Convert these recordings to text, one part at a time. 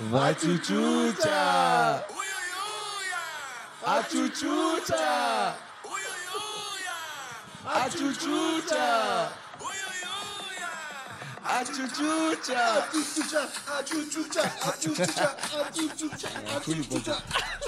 Achuchucha. Achuchucha. Achuchucha. Achuchucha.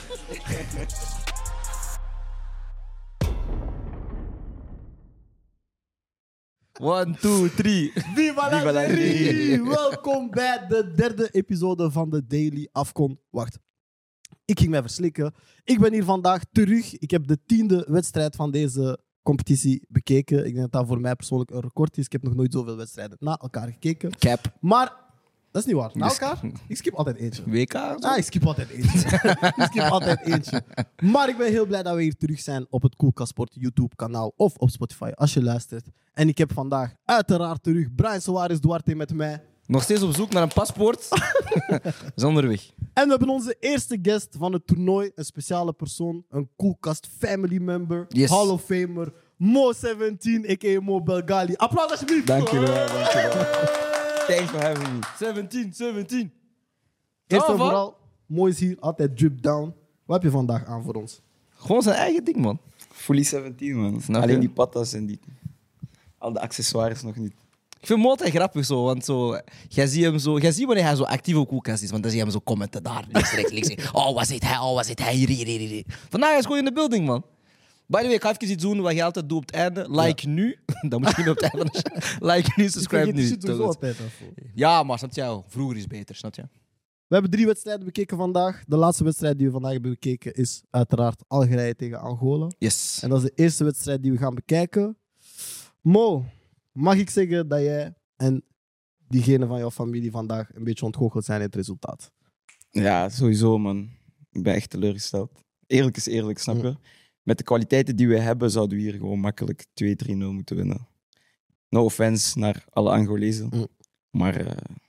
One, two, three. Viva la serie! Welkom bij de derde episode van de Daily Afcon. Wacht, ik ging mij verslikken. Ik ben hier vandaag terug. Ik heb de 10e wedstrijd van deze competitie bekeken. Ik denk dat dat voor mij persoonlijk een record is. Ik heb nog nooit zoveel wedstrijden na elkaar gekeken. Cap. Maar dat is niet waar. Na elkaar? Ik skip altijd eentje. WK? Ik skip altijd eentje. Maar ik ben heel blij dat we hier terug zijn op het Koelkast Sport YouTube-kanaal of op Spotify als je luistert. En ik heb vandaag uiteraard terug Brian Soares Duarte met mij. Nog steeds op zoek naar een paspoort. We zijn onderweg. En we hebben onze eerste guest van het toernooi. Een speciale persoon. Een Koelkast family member. Yes. Hall of Famer. Mo17, a.k.a. Mo Belgali. Applaus alsjeblieft. Dankjewel. Thanks for having me. 17. Eerst en vooral, Mo is hier. Altijd drip down. Wat heb je vandaag aan voor ons? Gewoon zijn eigen ding, man. Fully 17, man. Snap je? Alleen die patas en al de accessoires nog niet. Ik vind hem altijd grappig zo, want zo, jij ziet wanneer hij zo actief op Koelkast is, want dan zie je hem zo commenten daar, links. Oh, wat zit hij, hier. Vandaag is gewoon in de building, man. By the way, ik ga even iets doen wat je altijd doet op het einde. Like nu. Dat moet je niet meer op het einde van de show. Like nu, subscribe nu. Zo altijd af. Ja, maar snap je? Vroeger is beter, snap je? We hebben 3 wedstrijden bekeken vandaag. De laatste wedstrijd die we vandaag hebben bekeken is uiteraard Algerije tegen Angola. Yes. En dat is de eerste wedstrijd die we gaan bekijken. Mo, mag ik zeggen dat jij en diegene van jouw familie vandaag een beetje ontgoocheld zijn in het resultaat? Ja, sowieso, man. Ik ben echt teleurgesteld. Eerlijk is eerlijk, snap je? Met de kwaliteiten die we hebben, zouden we hier gewoon makkelijk 2-3-0 moeten winnen. No offense naar alle Angolezen. Maar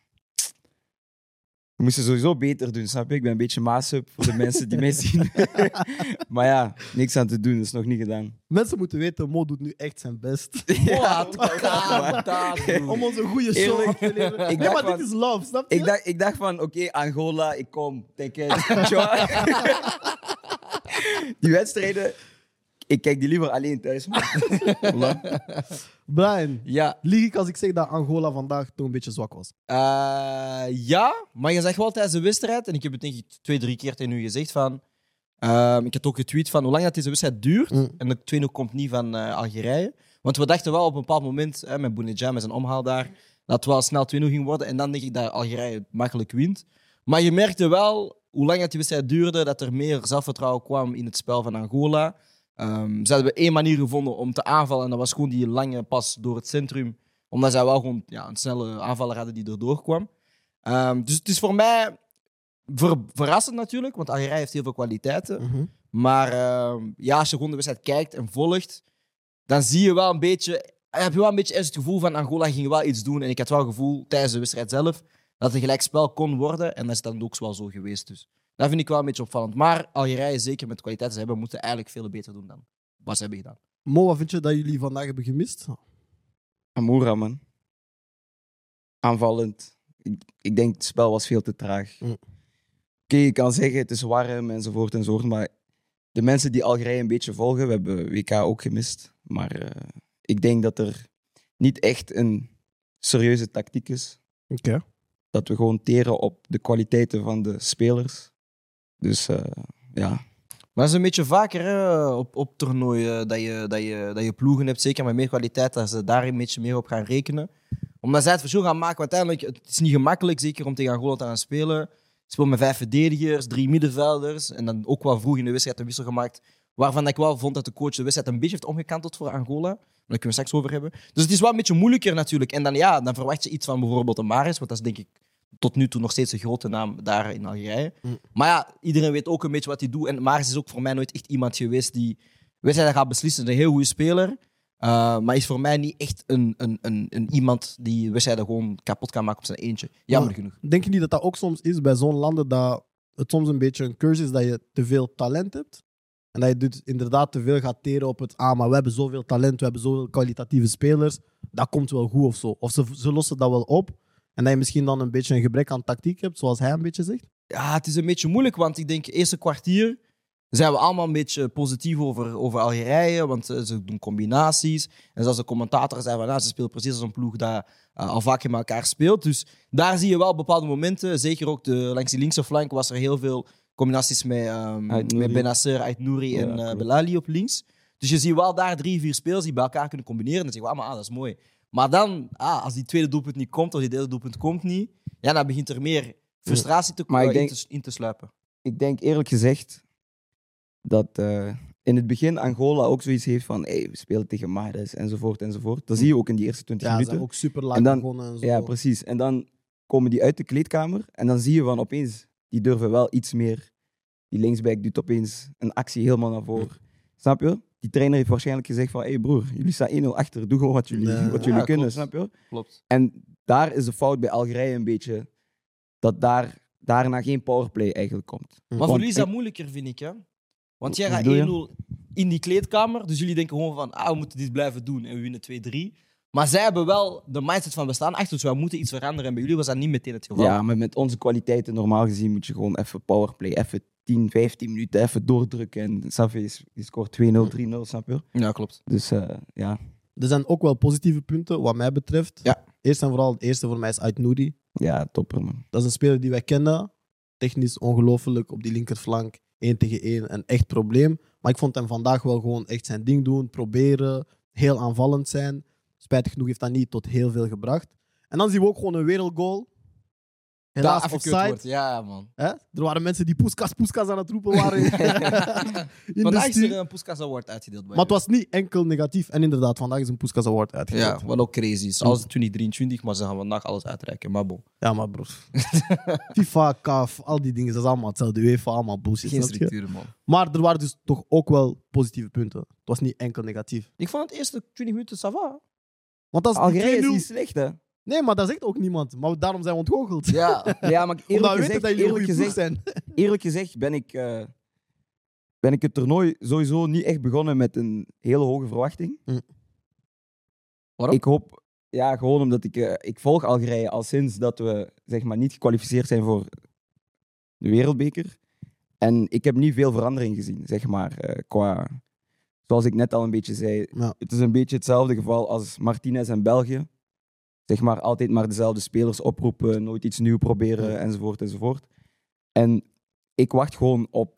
we moesten sowieso beter doen, snap je? Ik ben een beetje maasup voor de mensen die mij zien. Maar ja, niks aan te doen, dat is nog niet gedaan. Mensen moeten weten, Mo doet nu echt zijn best. Om ons een goede show Eerlijk, af te leveren. ik Nee, dacht maar van- dit is love, snap je? Ik dacht van, oké, Angola, ik kom. Denk die wedstrijden, ik kijk die liever alleen thuis. Brian, Ja. lieg ik als ik zeg dat Angola vandaag toch een beetje zwak was? Ja, maar je zegt wel tijdens de wedstrijd, en ik heb het denk ik 2-3 keer tegen u gezegd van... ik had ook getweet van hoe lang dat deze wedstrijd duurt. En de 2-0 komt niet van Algerije. Want we dachten wel op een bepaald moment, met Bounedjah, met zijn omhaal daar, dat het wel snel 2-0 ging worden. En dan denk ik dat Algerije makkelijk wint. Maar je merkte wel, hoe lang dat die wedstrijd duurde, dat er meer zelfvertrouwen kwam in het spel van Angola. Ze hebben 1 manier gevonden om te aanvallen. En dat was gewoon die lange pas door het centrum. Omdat zij wel gewoon een snelle aanvaller hadden die erdoor kwam. Dus het is voor mij verrassend natuurlijk, want Algerije heeft heel veel kwaliteiten. Maar als je gewoon de wedstrijd kijkt en volgt, dan zie je wel een beetje... heb je wel een beetje het gevoel van Angola ging wel iets doen. En ik had wel het gevoel tijdens de wedstrijd zelf dat het gelijkspel kon worden. En dat is dan ook wel zo geweest. Dus dat vind ik wel een beetje opvallend. Maar Algerije, zeker met de kwaliteiten ze hebben, moeten eigenlijk veel beter doen dan wat ze hebben gedaan. Mo, wat vind je dat jullie vandaag hebben gemist? Amoura, man. Aanvallend. Ik denk het spel was veel te traag. Oké, je kan zeggen het is warm enzovoort. Maar de mensen die Algerije een beetje volgen, we hebben WK ook gemist. Maar ik denk dat er niet echt een serieuze tactiek is. Oké. Dat we gewoon teren op de kwaliteiten van de spelers. Dus ja. Maar dat is een beetje vaker hè, op toernooien dat je ploegen hebt, zeker met meer kwaliteit, dat ze daar een beetje meer op gaan rekenen. Omdat zij het verschil gaan maken. Want uiteindelijk, het is niet gemakkelijk, zeker om tegen Angola te gaan spelen. Je speelt met 5 verdedigers, 3 middenvelders. En dan ook wel vroeg in de wedstrijd een wissel gemaakt. Waarvan ik wel vond dat de coach de wedstrijd een beetje heeft omgekanteld voor Angola. Daar kunnen we straks over hebben. Dus het is wel een beetje moeilijker natuurlijk. En dan verwacht je iets van bijvoorbeeld een Mahrez. Want dat is denk ik tot nu toe nog steeds een grote naam daar in Algerije. Maar ja, iedereen weet ook een beetje wat hij doet. En Mahrez is ook voor mij nooit echt iemand geweest die wedstrijden gaat beslissen. Een heel goede speler. Maar is voor mij niet echt een iemand die wedstrijden gewoon kapot kan maken op zijn eentje. Jammer genoeg. Denk je niet dat dat ook soms is bij zo'n landen dat het soms een beetje een curse is dat je te veel talent hebt? En dat je dus inderdaad te veel gaat teren op het maar we hebben zoveel talent, we hebben zoveel kwalitatieve spelers. Dat komt wel goed of zo. Of ze lossen dat wel op. En dat je misschien dan een beetje een gebrek aan tactiek hebt, zoals hij een beetje zegt. Ja, het is een beetje moeilijk, want ik denk, eerste kwartier zijn we allemaal een beetje positief over Algerije, want ze doen combinaties. En zoals de commentator zei, ze speelt precies als een ploeg dat al vaak met elkaar speelt. Dus daar zie je wel bepaalde momenten. Zeker ook langs die linkse flank was er heel veel combinaties met Benasser, Aït-Nouri en Belali op links. Dus je ziet wel daar 3-4 spelers die bij elkaar kunnen combineren. Dan zeg je, dat is mooi. Maar dan, als die tweede doelpunt niet komt, of die derde doelpunt komt niet, ja, dan begint er meer frustratie in te sluipen. Ik denk eerlijk gezegd dat in het begin Angola ook zoiets heeft van we spelen tegen Mahrez enzovoort. Dat zie je ook in die eerste 20 minuten. Ja, ze zijn ook super laag begonnen en zo. Ja, precies. En dan komen die uit de kleedkamer en dan zie je van opeens, die durven wel iets meer. Die linksback doet opeens een actie helemaal naar voren. Snap je? Die trainer heeft waarschijnlijk gezegd van broer, jullie staan 1-0 achter, doe gewoon wat jullie kunnen, klopt. snap je? Klopt. En daar is de fout bij Algerije een beetje, dat daarna geen powerplay eigenlijk komt. Maar voor jullie is dat moeilijker, vind ik. Hè? Want jij gaat 1-0 in die kleedkamer, dus jullie denken gewoon van we moeten dit blijven doen en we winnen 2-3. Maar zij hebben wel de mindset van we staan achter, dus we moeten iets veranderen. En bij jullie was dat niet meteen het geval. Ja, maar met onze kwaliteiten normaal gezien moet je gewoon even powerplay, even 10, 15 minuten even doordrukken. En snap je scoort 2-0, 3-0, snap je? Ja, klopt. Dus ja. Er zijn ook wel positieve punten, wat mij betreft. Ja. Eerst en vooral, het eerste voor mij is Aït-Nouri. Ja, topper, man. Dat is een speler die wij kennen. Technisch ongelooflijk op die linkerflank. 1 tegen 1, een echt probleem. Maar ik vond hem vandaag wel gewoon echt zijn ding doen, proberen, heel aanvallend zijn. Spijtig genoeg heeft dat niet tot heel veel gebracht. En dan zien we ook gewoon een wereldgoal. Helaas Dat offside. wordt. Ja, man. Hè? Er waren mensen die Puskas aan het roepen waren. In Vandaag de is studio. er een Puskas Award uitgedeeld. Maar het was niet enkel negatief. En inderdaad, vandaag is een Puskas Award uitgedeeld. Ja, wat ook crazy is. Alles 2023, maar ze gaan vandaag alles uitreiken. Maar bon. Ja, maar bro. FIFA, CAF, al die dingen, dat is allemaal hetzelfde. UEFA, allemaal bullshit. Geen snap je? structuur, man. Maar er waren dus toch ook wel positieve punten. Het was niet enkel negatief. Ik vond het eerste 20 minuten ça va. Want als Algerije is 2-0 niet slecht, hè? Nee, maar dat zegt ook niemand. Maar daarom zijn we ontgoocheld. Ja. Ja, maar Omdat we weten dat jullie een goede ploeg zijn. eerlijk gezegd ben ik het toernooi sowieso niet echt begonnen met een hele hoge verwachting. Waarom? Ik hoop, ja, gewoon omdat ik volg Algerije al sinds dat we zeg maar niet gekwalificeerd zijn voor de wereldbeker. En ik heb niet veel verandering gezien, zeg maar, qua... Zoals ik net al een beetje zei, Ja. het is een beetje hetzelfde geval als Martinez en België. Zeg maar, altijd maar dezelfde spelers oproepen, nooit iets nieuws proberen, enzovoort, enzovoort. En ik wacht gewoon op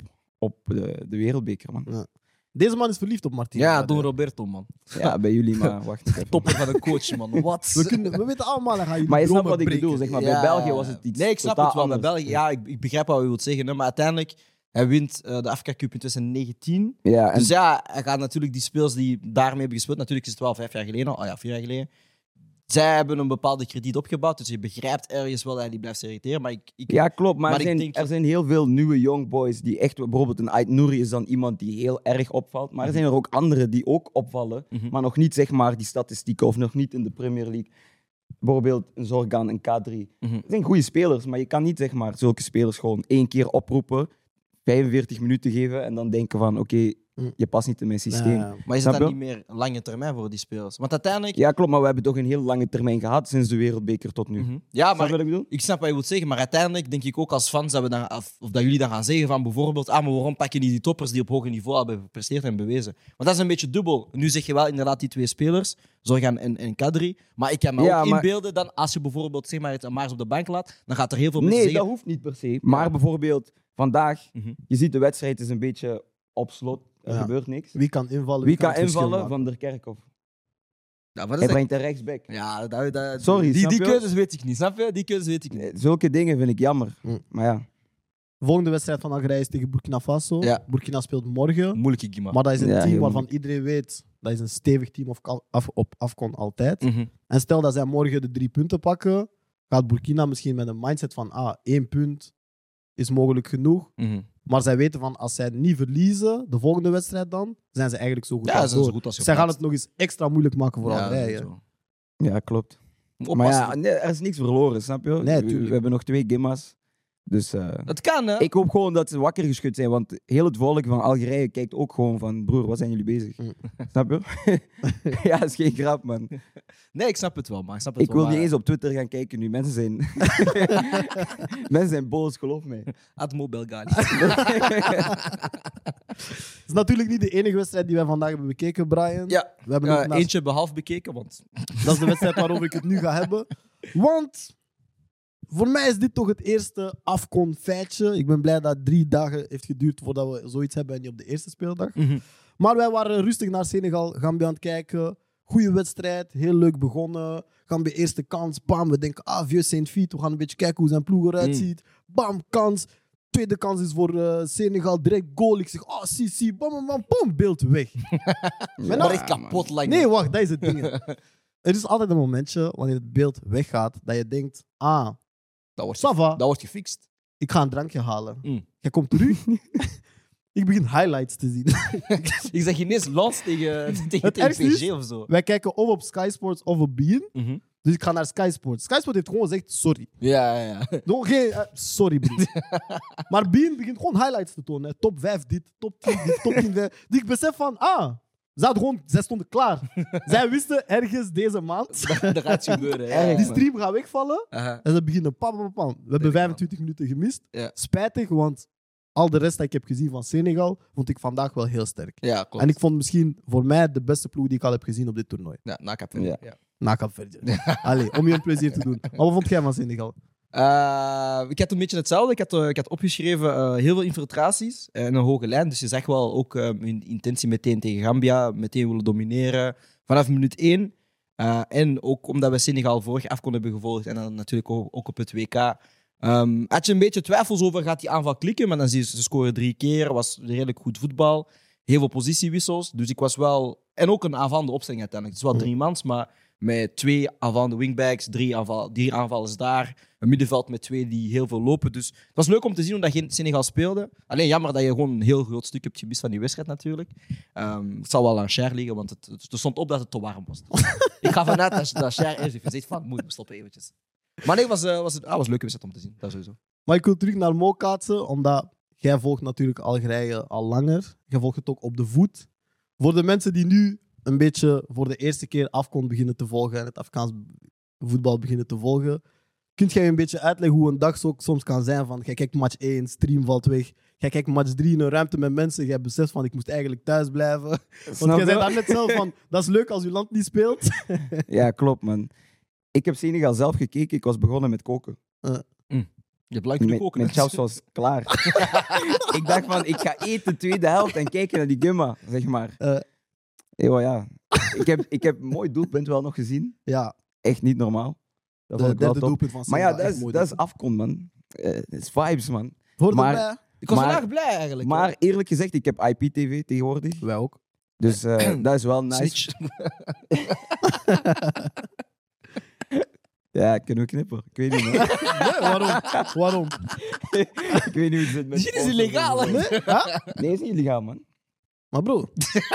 de wereldbeker, man. Ja. Deze man is verliefd op Martinez. Ja, Don Roberto, man. Ja, bij jullie, maar wacht even. Topper van een coach, man. Wat? We weten allemaal, dan gaan jullie Maar je snapt dromen wat ik bedoel, breken. zeg maar. Bij België was het iets Nee, ik snap totaal het wel. Bij anders. België, ja, ik begrijp wat je wilt zeggen. Hè, maar uiteindelijk, hij wint de Afrika Cup in 2019. Ja, en Dus ja, hij gaat natuurlijk die speels die daarmee hebben gespeeld. Natuurlijk is het wel 5 jaar geleden. Oh ja, 4 jaar geleden. Zij hebben een bepaalde krediet opgebouwd. Dus je begrijpt ergens wel dat hij die blijft irriteren. Maar ja, klopt. Maar, Maar er, ik zijn, denk- er zijn heel veel nieuwe young boys die echt... Bijvoorbeeld een Aït-Nouri is dan iemand die heel erg opvalt. Maar er zijn er ook anderen die ook opvallen. Mhm. Maar nog niet, zeg maar, die statistieken of nog niet in de Premier League. Bijvoorbeeld een Zorgan, een K3. Mhm. Het zijn goede spelers, maar je kan niet, zeg maar, zulke spelers gewoon 1 keer oproepen, 45 minuten geven en dan denken van, oké, je past niet in mijn systeem. Ja. Maar is Snap het dan je? niet meer lange termijn voor die spelers? Want uiteindelijk... Ja, klopt, maar we hebben toch een heel lange termijn gehad sinds de wereldbeker tot nu. Mhm. Ja, Snap maar je wat ik bedoel? ik snap wat je wilt zeggen, maar uiteindelijk denk ik ook als fans dat, we dan, of dat jullie dan gaan zeggen van bijvoorbeeld maar waarom pak je niet die toppers die op hoger niveau hebben gepresteerd en bewezen? Want dat is een beetje dubbel. Nu zeg je wel inderdaad die 2 spelers, Zorgan en Kadri, maar ik kan me Ja, ook maar- inbeelden dan als je bijvoorbeeld zeg maar, het Maars op de bank laat, dan gaat er heel veel mensen Nee, zeggen... dat hoeft niet per se. Maar bijvoorbeeld vandaag, Mhm. je ziet de wedstrijd is een beetje op slot, er Ja. gebeurt niks. Wie kan invallen? Wie kan het verschil invallen? maken? Van der Kerkhoff. Ja, wat Hij is dat? brengt een rechtsback. Ja, Sorry, die snap je? keuzes weet ik niet, snap je? Die keuzes weet ik niet. Zulke dingen vind ik jammer. Maar ja, Volgende wedstrijd van Algerije is tegen Burkina Faso. Ja. Burkina speelt morgen. Moeilijke gimma. Maar dat is een Ja, team heel waarvan iedereen weet dat is een stevig team op Afcon altijd. Mhm. En stel dat zij morgen de 3 punten pakken, gaat Burkina misschien met een mindset van 1 punt is mogelijk genoeg. Mhm. Maar zij weten van als zij niet verliezen, de volgende wedstrijd dan, zijn ze eigenlijk zo goed Ja, als ze zijn zo door. goed als Zij gaan het nog eens extra moeilijk maken voor Algerije. sowieso. ja klopt. Oppassen. Maar ja, nee, er is niks verloren, snap je? Nee, we tuurlijk. hebben nog 2 gimma's. Dus Dat kan, hè? ik hoop gewoon dat ze wakker geschud zijn, want heel het volk van Algerije kijkt ook gewoon van, broer, wat zijn jullie bezig? Snap je? Ja, dat is geen grap, man. Nee, ik snap het wel, maar ik snap het Ik wel. wil niet eens op Twitter gaan kijken nu. Mensen zijn, mensen zijn boos, geloof mij. Admo Belgali. Het is natuurlijk niet de enige wedstrijd die wij vandaag hebben bekeken, Brian. Ja, We hebben ook naast- eentje behalve bekeken, want... Dat is de wedstrijd waarover ik het nu ga hebben. Want voor mij is dit toch het eerste AFCON-feitje. Ik ben blij dat 3 dagen heeft geduurd voordat we zoiets hebben en niet op de eerste speeldag. Maar wij waren rustig naar Senegal, Gambia aan het kijken. Goeie wedstrijd, heel leuk begonnen. Gambia eerste kans, bam. We denken, Vieux Saint-Fiet, we gaan een beetje kijken hoe zijn ploeg eruit ziet. Bam, kans. Tweede kans is voor Senegal, direct goal. Ik zeg, si, bam, bam, bam, bam, beeld weg. Maar echt kapot lang. Nee, wacht, dat is het ding. Er is altijd een momentje, wanneer het beeld weggaat, dat je denkt, Dat wordt, ça va, dat wordt gefixt. ik ga een drankje halen. Mm. Jij komt terug. Ik begin highlights te zien. Ik zeg ineens Lans tegen ergste is- PSG of zo. Wij kijken of op Sky Sports of op beIN. Dus ik ga naar Sky Sports. Sky Sports heeft gewoon gezegd, sorry. Ja. Sorry, broer. Maar beIN begint gewoon highlights te tonen. Hè. Top 5 dit, top 10 dit, top 10 dat. Die ik besef van, zij stonden klaar. Zij wisten ergens deze maand, Dat gaat gebeuren. Erg, Ja. die stream gaat wegvallen. Aha. En ze beginnen pam, pam, pam. We hebben 25 minuten gemist. Ja. Spijtig, want al de rest dat ik heb gezien van Senegal, vond ik vandaag wel heel sterk. Ja, klopt. En ik vond misschien voor mij de beste ploeg die ik al heb gezien op dit toernooi. Ja, na Kaapverdi. Ja. Ja. Na Kaapverdi. Allee, om je een plezier te doen. Maar wat vond jij van Senegal? Ik had een beetje hetzelfde. Ik had opgeschreven heel veel infiltraties en een hoge lijn. Dus je zag wel ook hun intentie meteen tegen Gambia, meteen willen domineren vanaf minuut 1. En ook omdat we Senegal vorig AFCON hebben gevolgd en dan natuurlijk ook op het WK. Had je een beetje twijfels over, gaat die aanval klikken? Maar dan zie je, ze scoren 3 keer, was redelijk goed voetbal. Heel veel positiewissels. Dus ik was wel... En ook een aanvallende opstelling uiteindelijk. Het is wel 3 mans, maar met 2 aanvallende wingbacks, 3 aanvallers daar. Een middenveld met 2 die heel veel lopen. Dus het was leuk om te zien hoe dat geen Senegal speelde. Alleen jammer dat je gewoon een heel groot stuk hebt gemist van die wedstrijd natuurlijk. Het zal wel aan Cher liggen, want er stond op dat het te warm was. Ik ga vanuit dat Cher eerst heeft gezegd van, moet we stoppen eventjes. Maar nee, was een leuke wedstrijd om te zien. Dat sowieso. Maar ik wil terug naar Mo kaatsen, omdat jij volgt natuurlijk Algerije al langer. Jij volgt het ook op de voet. Voor de mensen die nu een beetje voor de eerste keer AFCON beginnen te volgen en het Afghaans voetbal beginnen te volgen, kunt jij een beetje uitleggen hoe een dag soms kan zijn van, jij kijkt match 1, stream valt weg. Jij kijkt match 3 in een ruimte met mensen. Jij beseft van, ik moest eigenlijk thuis blijven. Want jij zei daarnet zelf van, dat is leuk als je land niet speelt. Ja, klopt, man. Ik heb Senegal zelf gekeken. Ik was begonnen met koken. Je hebt lang kunnen koken. Mijn chaos was klaar. Ik dacht van, ik ga eten tweede helft en kijken naar die gumma, zeg maar. Ja. Ik heb een mooi doelpunt wel nog gezien. Ja, Echt niet normaal. Dat de vond ik wel derde top. doelpunt van Maar Senegal. ja, echt mooi dat is doelpunt. AFCON, man. Het is vibes, man. Hoorde maar- erbij? Ik was Maar- vandaag blij eigenlijk. Maar eerlijk gezegd, ik heb IPTV tegenwoordig. Wij ook. Dus dat is wel nice. Snitch. Ja, kunnen we knippen? Ik weet niet, man. Nee, waarom? Ik weet niet hoe het zit met Dit is sponsors illegaal, en zo. hè? Nee? Huh? Nee, is niet illegaal, man. Maar bro,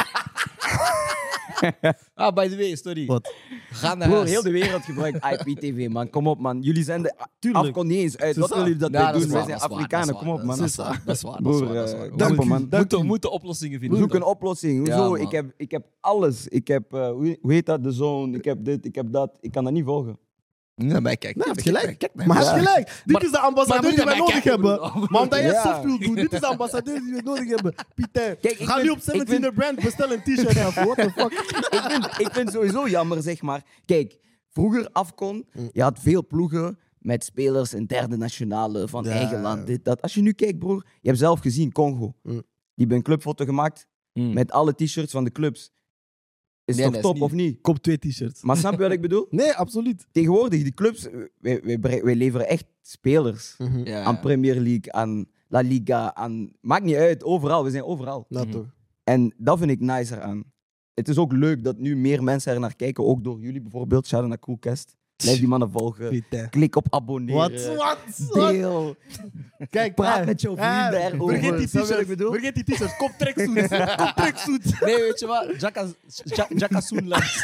By the way, sorry. wat? Ga naar Broer, huis. heel de wereld gebruikt IPTV, man. Kom op, man. Jullie zijn de Tuurlijk. AFCON niet eens uit. C'est Wat ça. willen jullie dat Ja, wij dat is doen? Wij waar, zijn dat is waar, Afrikanen. dat is Kom op, waar, man. dat is waar, dat is waar. Broer, dat is waar. dank Dank je, u, man. dank We u. moeten oplossingen vinden. Zoek een oplossing. Ja, Hoezo? man. Ik heb alles. Ik heb, hoe heet dat? De Zone. Ik heb dit, ik heb dat. Ik kan dat niet volgen. Nee, maar kijk. Nee, hij heeft gelijk. Kijk, Maar hij heeft gelijk. Dit is de ambassadeur maar die wij moet je nodig mij hebben. kijken, broer. Maar omdat jij Ja. soft wil doen, dit is de ambassadeur die we nodig hebben. Pieter, Kijk, ik ga vind- nu op ik 17 vind- brand, bestel een t-shirt af. What the fuck? ik vind het sowieso jammer, zeg maar. Kijk, vroeger AFCON, je had veel ploegen met spelers in derde nationale van Ja. eigen land. Dit, dat. Als je nu kijkt, broer, je hebt zelf gezien, Congo. Die hebben een clubfoto gemaakt met alle t-shirts van de clubs. Is Nee, toch dat is top niet. of niet? Koop 2 t-shirts. Maar snap je wat ik bedoel? Nee, absoluut. Tegenwoordig, die clubs, wij leveren echt spelers. Ja. Aan Premier League, aan La Liga, aan... Maakt niet uit, overal. We zijn overal. Nou toch. En dat vind ik nicer aan. Het is ook leuk dat nu meer mensen er naar kijken, ook door jullie bijvoorbeeld. Shout-out naar Coolcast. Blijf die mannen volgen. Putain. Klik op abonneren. Wat? Deel. Kijk, Praat met jouw vrienden erover. Vergeet die Snap je wat ik t-shirts. bedoel? Vergeet die t-shirts. Kom tracksuit. Kom tracksuit. Nee, weet je wat? Jacka Soenland.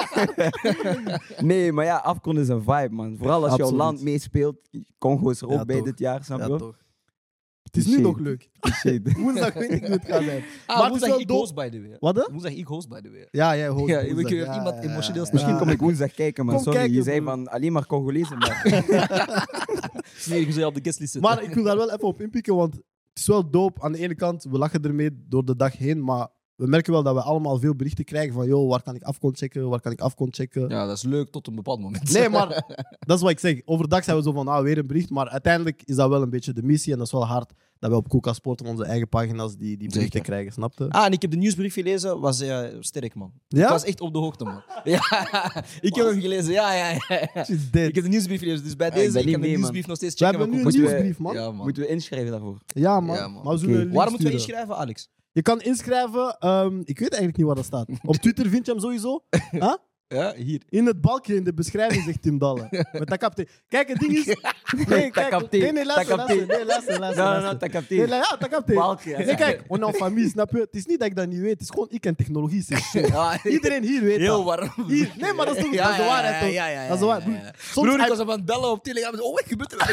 Nee, maar ja, Afcon is een vibe, man. Vooral als jouw Absoluut. land meespeelt. Congo is er ook Ja, bij toch. dit jaar, snap Ja, je? toch. Het is nu Shit. nog leuk. Shit. Woensdag weet ik hoe het gaat zijn. Ah, Maar het is woensdag wel ik dope. host, by the way. Wat? Hè? Woensdag ik host, by the way. Ja, jij hoort. Ja, woensdag. ik heb iemand emotioneel Misschien kom ik woensdag kijken, maar Kom sorry, kijken, je zei bro. van alleen maar Congolezen. Maar Nee, ik zou op de guestlist zitten. Maar ik wil daar wel even op inpikken, want het is wel dope. Aan de ene kant, we lachen ermee door de dag heen, maar we merken wel dat we allemaal veel berichten krijgen van yo, waar kan ik Afcon checken, waar kan ik Afcon checken. Ja, dat is leuk tot een bepaald moment. Nee, maar dat is wat ik zeg. Overdag zijn we zo van, weer een bericht, maar uiteindelijk is dat wel een beetje de missie en dat is wel hard dat we op Koeka Sport op onze eigen pagina's die berichten Zeker. krijgen, snap je? Ah, en ik heb de nieuwsbrief gelezen, was sterk, man. Ja? Ik was echt op de hoogte, man. Ja, ik heb hem gelezen, ja. She's dead. Ik heb de nieuwsbrief gelezen, dus bij Ja, ik deze, ben ik niet kan de mee, nieuwsbrief nog steeds We checken. hebben nu een Moeten we- nieuwsbrief, man. Ja, man. moeten we inschrijven daarvoor? Ja, man. Ja, man. Maar we zullen Oké. een link Waar moeten we sturen. inschrijven, Alex? Je kan inschrijven, ik weet eigenlijk niet waar dat staat. Op Twitter vind je hem sowieso. Huh? Ja, hier. In het balkje in de beschrijving zegt Tim Dalle. Met dat kapte. Kijk, het ding is. Nee, kijk. kapte. Nee, luister, Dat kapte. luister. Nee, luister. Dat kapte. Nee, ja, dat kapte. Balkje, ja. Nee, kijk, on en famille, snap je? Het is niet dat ik dat niet weet. Het is gewoon ik en technologie. Is shit. Ja, Iedereen hier weet heel dat. warm. Hier. Nee, maar dat is toch Ja, dat is de ja, waarheid, toch? ja, ja, ja, Dat is de ja, waarheid. ja. Soms Broer, ik hij- was hem aan het bellen op Telegram. Oh, wat gebeurt er?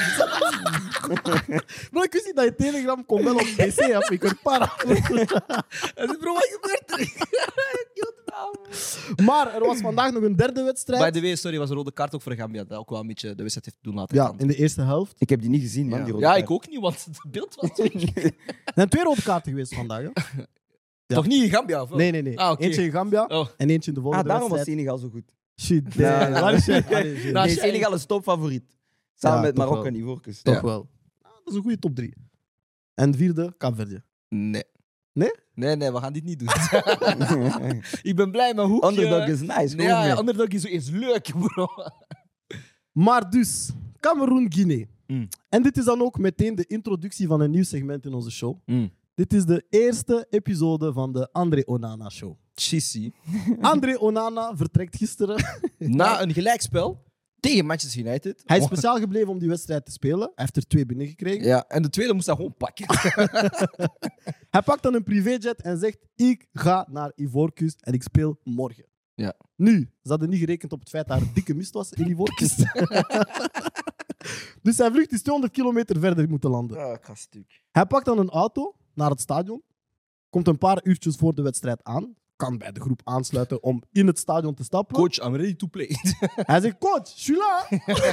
Bro, ik wist niet dat je Telegram kon bellen op PC. Af. Ik werd para. Hij zei, bro, wat gebeurt er? Maar er was vandaag nog een derde By wedstrijd. the way, sorry, was een rode kaart ook voor Gambia. Dat ook wel een beetje de wedstrijd heeft doen laten Ja, gaan. in de eerste helft. Ik heb die niet gezien, man. Ja. Die rode Ja, kaart. ik ook niet, want het beeld was Er zijn 2 rode kaarten geweest vandaag. Hè? Ja. toch niet in Gambia? Of wel? Nee. Ah, oké. Eentje in Gambia Oh. en eentje in de volgende Daarom was wedstrijd. Senegal zo goed. Shit, Ja, ja. waar is je? Allee, shit. Nou, Nee, Shai- Senegal is topfavoriet. Samen Ja, met toch Marokko wel. en Ivoorkust. Toch Ja. wel. Nou, dat is een goede top 3. En vierde, Kaapverdië. Nee. Nee? Nee, we gaan dit niet doen. Ik ben blij met hoekje. Underdog is nice. Nee, kom ja, mee. underdog is leuk, bro. Maar dus, Cameroen-Guinea. Mm. En dit is dan ook meteen de introductie van een nieuw segment in onze show. Mm. Dit is de eerste episode van de André Onana Show. Chissy. André Onana vertrekt gisteren. Na een gelijkspel tegen Manchester United. Hij is speciaal gebleven om die wedstrijd te spelen. Hij heeft er 2 binnengekregen. Ja, en de tweede moest hij gewoon pakken. Hij pakt dan een privéjet en zegt: ik ga naar Ivoorkust en ik speel morgen. Ja. Nu, ze hadden niet gerekend op het feit dat er dikke mist was in Ivoorkust. Dus zijn vlucht is 200 kilometer verder moeten landen. Ah, ik ga stuk. Hij pakt dan een auto naar het stadion. Komt een paar uurtjes voor de wedstrijd aan. Kan bij de groep aansluiten om in het stadion te stappen. Coach, I'm ready to play. Hij zegt: coach, je suis là.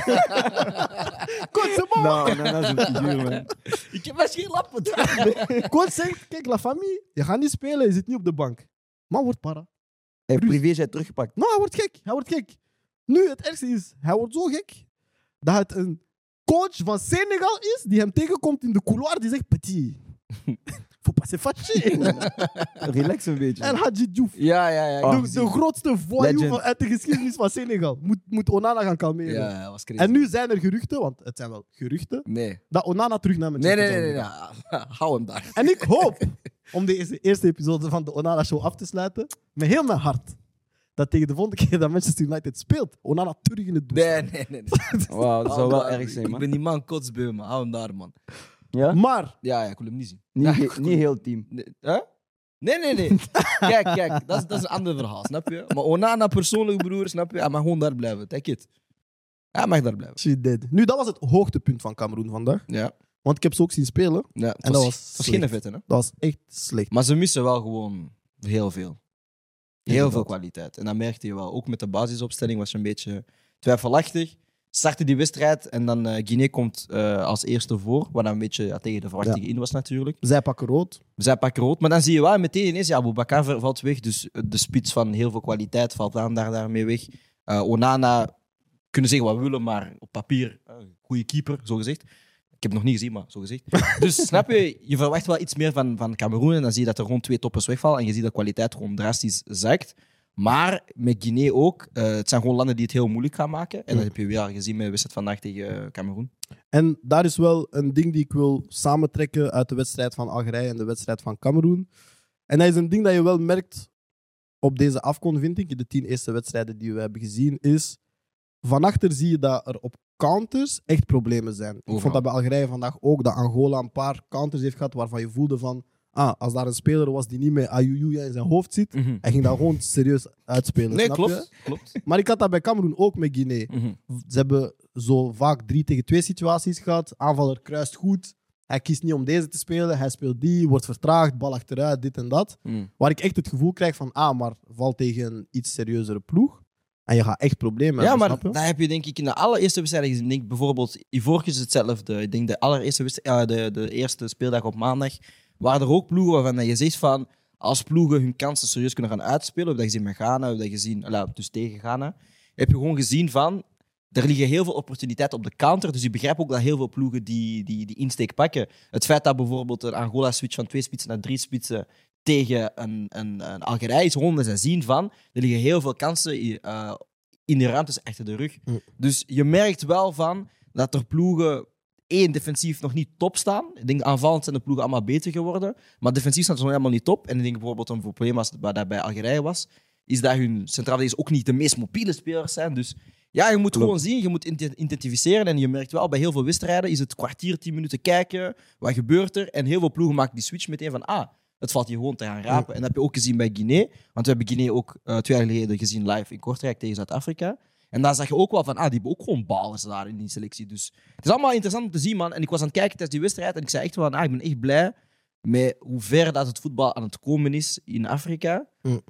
Coach, c'est bon. Nou, dat is een figuur, man. Ik heb maar geen lappen. Coach zegt: kijk, la famille, je gaat niet spelen, je zit niet op de bank. Man wordt para. Hij heeft privéjet teruggepakt. Nou, hij wordt gek. Nu, het ergste is, hij wordt zo gek dat het een coach van Senegal is die hem tegenkomt in de couloir die zegt: petit, faut pas se fâcher. Relax een beetje. En Hadji Diouf, Ja. Oh. de grootste voyou Legend. uit de geschiedenis van Senegal, moet Onana gaan kalmeren. Ja, dat was crazy. En nu zijn er geruchten, want het zijn wel geruchten, Nee. dat Onana terug naar Nee, Manchester nee. zal gaan. Hou hem daar. En ik hoop, om deze eerste episode van de Onana Show af te sluiten, met heel mijn hart, dat tegen de volgende keer dat Manchester United speelt, Onana terug in het doel staat. Nee. Wauw, dat zou wel erg zijn, Ik man. ben die man kotsbeu, man. Hou hem daar, man. Ja? Maar, Ja, ik wil hem niet zien. Niet heel het team. Nee. Huh? Nee. Kijk, dat is een ander verhaal, snap je? Maar Onana persoonlijk, broer, snap je? Hij mag gewoon daar blijven. Take it. Hij mag daar blijven. she dead. Nu, dat was het hoogtepunt van Cameroen vandaag. Ja. Want ik heb ze ook zien spelen. Ja, En dat was geen slecht. vette, hè? Dat was echt slecht. Maar ze missen wel gewoon heel veel. Heel Inderdaad. veel kwaliteit. En dat merkte je wel. Ook met de basisopstelling was je een beetje twijfelachtig. Startte die wedstrijd en dan Guinea komt als eerste voor. Wat dan een beetje tegen de verwachtingen in was natuurlijk. Zij pakken rood. Zij pakken rood. Maar dan zie je wel meteen ineens, ja, Boubacar valt weg. Dus de spits van heel veel kwaliteit valt daarmee weg. Onana, kunnen zeggen wat we willen, maar op papier, goede keeper, zo gezegd. Ik heb het nog niet gezien, maar zo gezegd. Dus snap je verwacht wel iets meer van Cameroen. En dan zie je dat er gewoon 2 toppers wegvallen. En je ziet dat de kwaliteit gewoon drastisch zakt. Maar met Guinea ook. Het zijn gewoon landen die het heel moeilijk gaan maken. En dat heb je weer gezien met de wedstrijd vandaag tegen Cameroen. En daar is wel een ding die ik wil samentrekken uit de wedstrijd van Algerije en de wedstrijd van Cameroen. En dat is een ding dat je wel merkt op deze AFCON, vind ik, in de 10 eerste wedstrijden die we hebben gezien, is van achter zie je dat er op counters echt problemen zijn. Ik Overal. vond dat bij Algerije vandaag ook, dat Angola een paar counters heeft gehad waarvan je voelde van, als daar een speler was die niet met Ayuya in zijn hoofd zit, hij ging dat gewoon serieus uitspelen. Nee, snap je? klopt. Maar ik had dat bij Cameroen ook met Guinea. Ze hebben zo vaak 3-tegen-2 situaties gehad. Aanvaller kruist goed. Hij kiest niet om deze te spelen. Hij speelt die, wordt vertraagd, bal achteruit, dit en dat. Waar ik echt het gevoel krijg van, maar val tegen een iets serieuzere ploeg. En je gaat echt problemen Ja, hebben, maar snap je? dat heb je denk ik in de allereerste wedstrijd gezien. Ik denk bijvoorbeeld, Ivoorkust is hetzelfde. Ik denk de allereerste de eerste speeldag op maandag waren er ook ploegen waarvan je zegt van, als ploegen hun kansen serieus kunnen gaan uitspelen, heb je dat gezien met Ghana, heb je dat gezien, dus tegen Ghana, heb je gewoon gezien van, er liggen heel veel opportuniteiten op de counter, dus je begrijpt ook dat heel veel ploegen die insteek pakken. Het feit dat bijvoorbeeld een Angola switch van 2 spitsen naar 3 spitsen tegen een Algerije is gewoon dat ze zien van, er liggen heel veel kansen in de ruimtes achter de rug. Dus je merkt wel van dat er ploegen defensief nog niet top staan. Ik denk aanvallend zijn de ploegen allemaal beter geworden, maar defensief staan ze nog helemaal niet top. En ik denk bijvoorbeeld een probleem wat dat bij Algerije was, is dat hun centraal verdedigers ook niet de meest mobiele spelers zijn. Dus ja, je moet gewoon zien, je moet identificeren. En je merkt wel, bij heel veel wedstrijden is het kwartier, 10 minuten kijken, wat gebeurt er? En heel veel ploegen maken die switch meteen van, het valt hier gewoon te gaan rapen. En dat heb je ook gezien bij Guinea. Want we hebben Guinea ook 2 jaar geleden gezien live in Kortrijk tegen Zuid-Afrika. En daar zag je ook wel van, die hebben ook gewoon ballers daar in die selectie. Dus het is allemaal interessant om te zien, man. En ik was aan het kijken tijdens die wedstrijd en ik zei echt van, ik ben echt blij met hoe ver dat het voetbal aan het komen is in Afrika.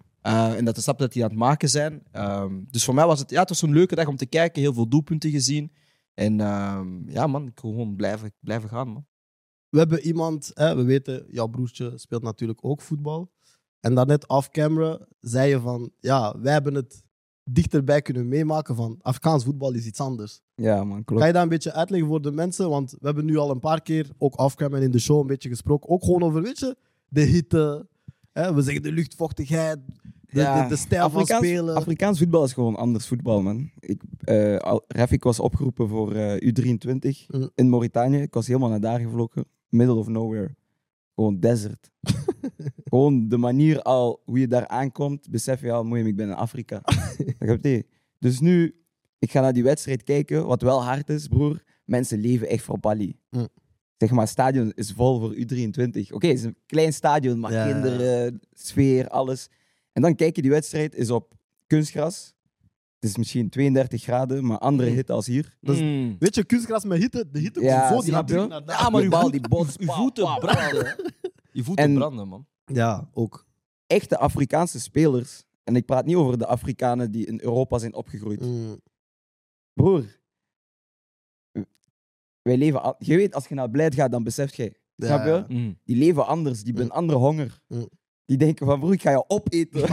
En dat de stappen dat die aan het maken zijn. Dus voor mij was het was zo'n leuke dag om te kijken. Heel veel doelpunten gezien. En man, ik wil gewoon blijven gaan, man. We hebben iemand, we weten, jouw broertje speelt natuurlijk ook voetbal. En daarnet off-camera zei je van, wij hebben het dichterbij kunnen meemaken van Afrikaans voetbal is iets anders. Ja, man, klopt. Kan je dat een beetje uitleggen voor de mensen? Want we hebben nu al een paar keer, ook off-camera en in de show, een beetje gesproken. Ook gewoon over, weet je, de hitte. We zeggen de luchtvochtigheid, de stijl van spelen. Afrikaans voetbal is gewoon anders voetbal, man. Rafik was opgeroepen voor U23 in Mauritanië. Ik was helemaal naar daar gevlogen. Middle of nowhere. Gewoon desert. Gewoon de manier al hoe je daar aankomt, besef je al, moeiem, ik ben in Afrika. Begrijp je? Dus nu, ik ga naar die wedstrijd kijken, wat wel hard is, broer. Mensen leven echt voor Bali. Zeg maar, het stadion is vol voor U23. Oké, het is een klein stadion, maar kinderen, sfeer, alles. En dan kijk je, die wedstrijd is op kunstgras. Het is misschien 32 graden, maar andere hitte als hier. Weet je, kunstgras met hitte, de hitte Ja, komt zo, die snap gaat je? naar daar. Ja, maar Die bal, die bots. uw voeten branden. Je voeten En- branden, man. Ja, ook. Echte Afrikaanse spelers. En ik praat niet over de Afrikanen die in Europa zijn opgegroeid. Broer, wij leven... Je weet, als je naar Blijt gaat, dan besef je. Snap je? Die leven anders, die hebben een andere honger. Die denken van, broer, ik ga je opeten.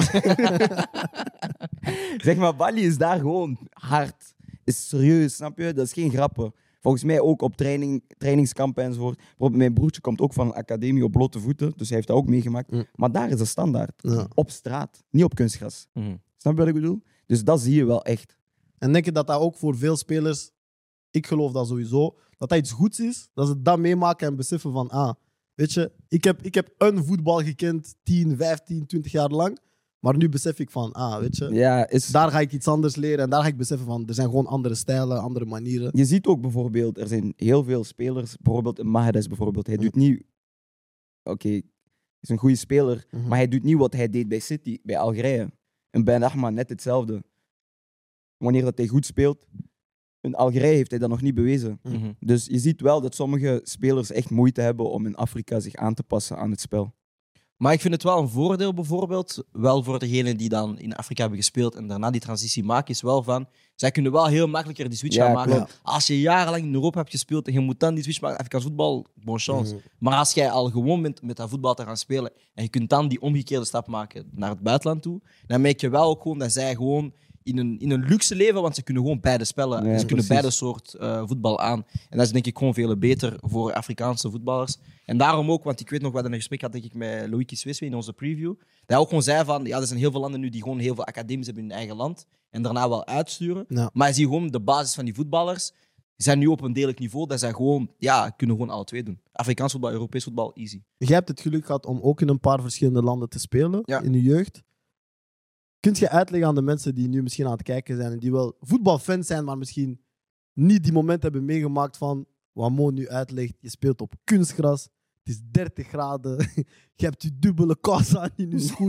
Zeg maar, Bali is daar gewoon hard. Is serieus, snap je? Dat is geen grappen. Volgens mij ook op trainingskampen enzovoort. Bijvoorbeeld, mijn broertje komt ook van een academie op blote voeten, dus hij heeft dat ook meegemaakt. Maar daar is de standaard. Ja. Op straat, niet op kunstgras. Snap je wat ik bedoel? Dus dat zie je wel echt. En denk je dat dat ook voor veel spelers, ik geloof dat sowieso, dat dat iets goeds is, dat ze dat meemaken en beseffen van, weet je, ik heb een voetbal gekend 10, 15, 20 jaar lang, maar nu besef ik van, weet je, Ja, daar ga ik iets anders leren en daar ga ik beseffen van, er zijn gewoon andere stijlen, andere manieren. je ziet ook bijvoorbeeld, er zijn heel veel spelers, bijvoorbeeld Mahrez bijvoorbeeld, hij doet niet... Oké, hij is een goede speler, maar hij doet niet wat hij deed bij City, bij Algerije. En bij Ahmad net hetzelfde. Wanneer dat hij goed speelt, in Algerije heeft hij dat nog niet bewezen. Dus je ziet wel dat sommige spelers echt moeite hebben om in Afrika zich aan te passen aan het spel. Maar ik vind het wel een voordeel bijvoorbeeld, wel voor degenen die dan in Afrika hebben gespeeld en daarna die transitie maken, is wel van, zij kunnen wel heel makkelijker die switch gaan maken. klopt. Als je jarenlang in Europa hebt gespeeld en je moet dan die switch maken, Afrikaans voetbal, bon chance. Maar als jij al gewoon bent met dat voetbal te gaan spelen en je kunt dan die omgekeerde stap maken naar het buitenland toe, dan merk je wel ook gewoon dat zij gewoon in een luxe leven, want ze kunnen gewoon beide spellen. Ja, ze kunnen precies. beide soort voetbal aan. En dat is denk ik gewoon veel beter voor Afrikaanse voetballers. En daarom ook, want ik weet nog, we hadden een gesprek had, denk ik, met Loïc Sweswe in onze preview, dat hij ook gewoon zei van, er zijn heel veel landen nu die gewoon heel veel academies hebben in hun eigen land en daarna wel uitsturen. Ja. Maar je ziet gewoon de basis van die voetballers zijn nu op een degelijk niveau dat zij gewoon, kunnen gewoon alle twee doen. Afrikaans voetbal, Europees voetbal, easy. Jij hebt het geluk gehad om ook in een paar verschillende landen te spelen, Ja. in je jeugd. Kun je uitleggen aan de mensen die nu misschien aan het kijken zijn en die wel voetbalfans zijn, maar misschien niet die moment hebben meegemaakt van wat Mo nu uitlegt. Je speelt op kunstgras, het is 30 graden, je hebt je dubbele kous aan in je schoen.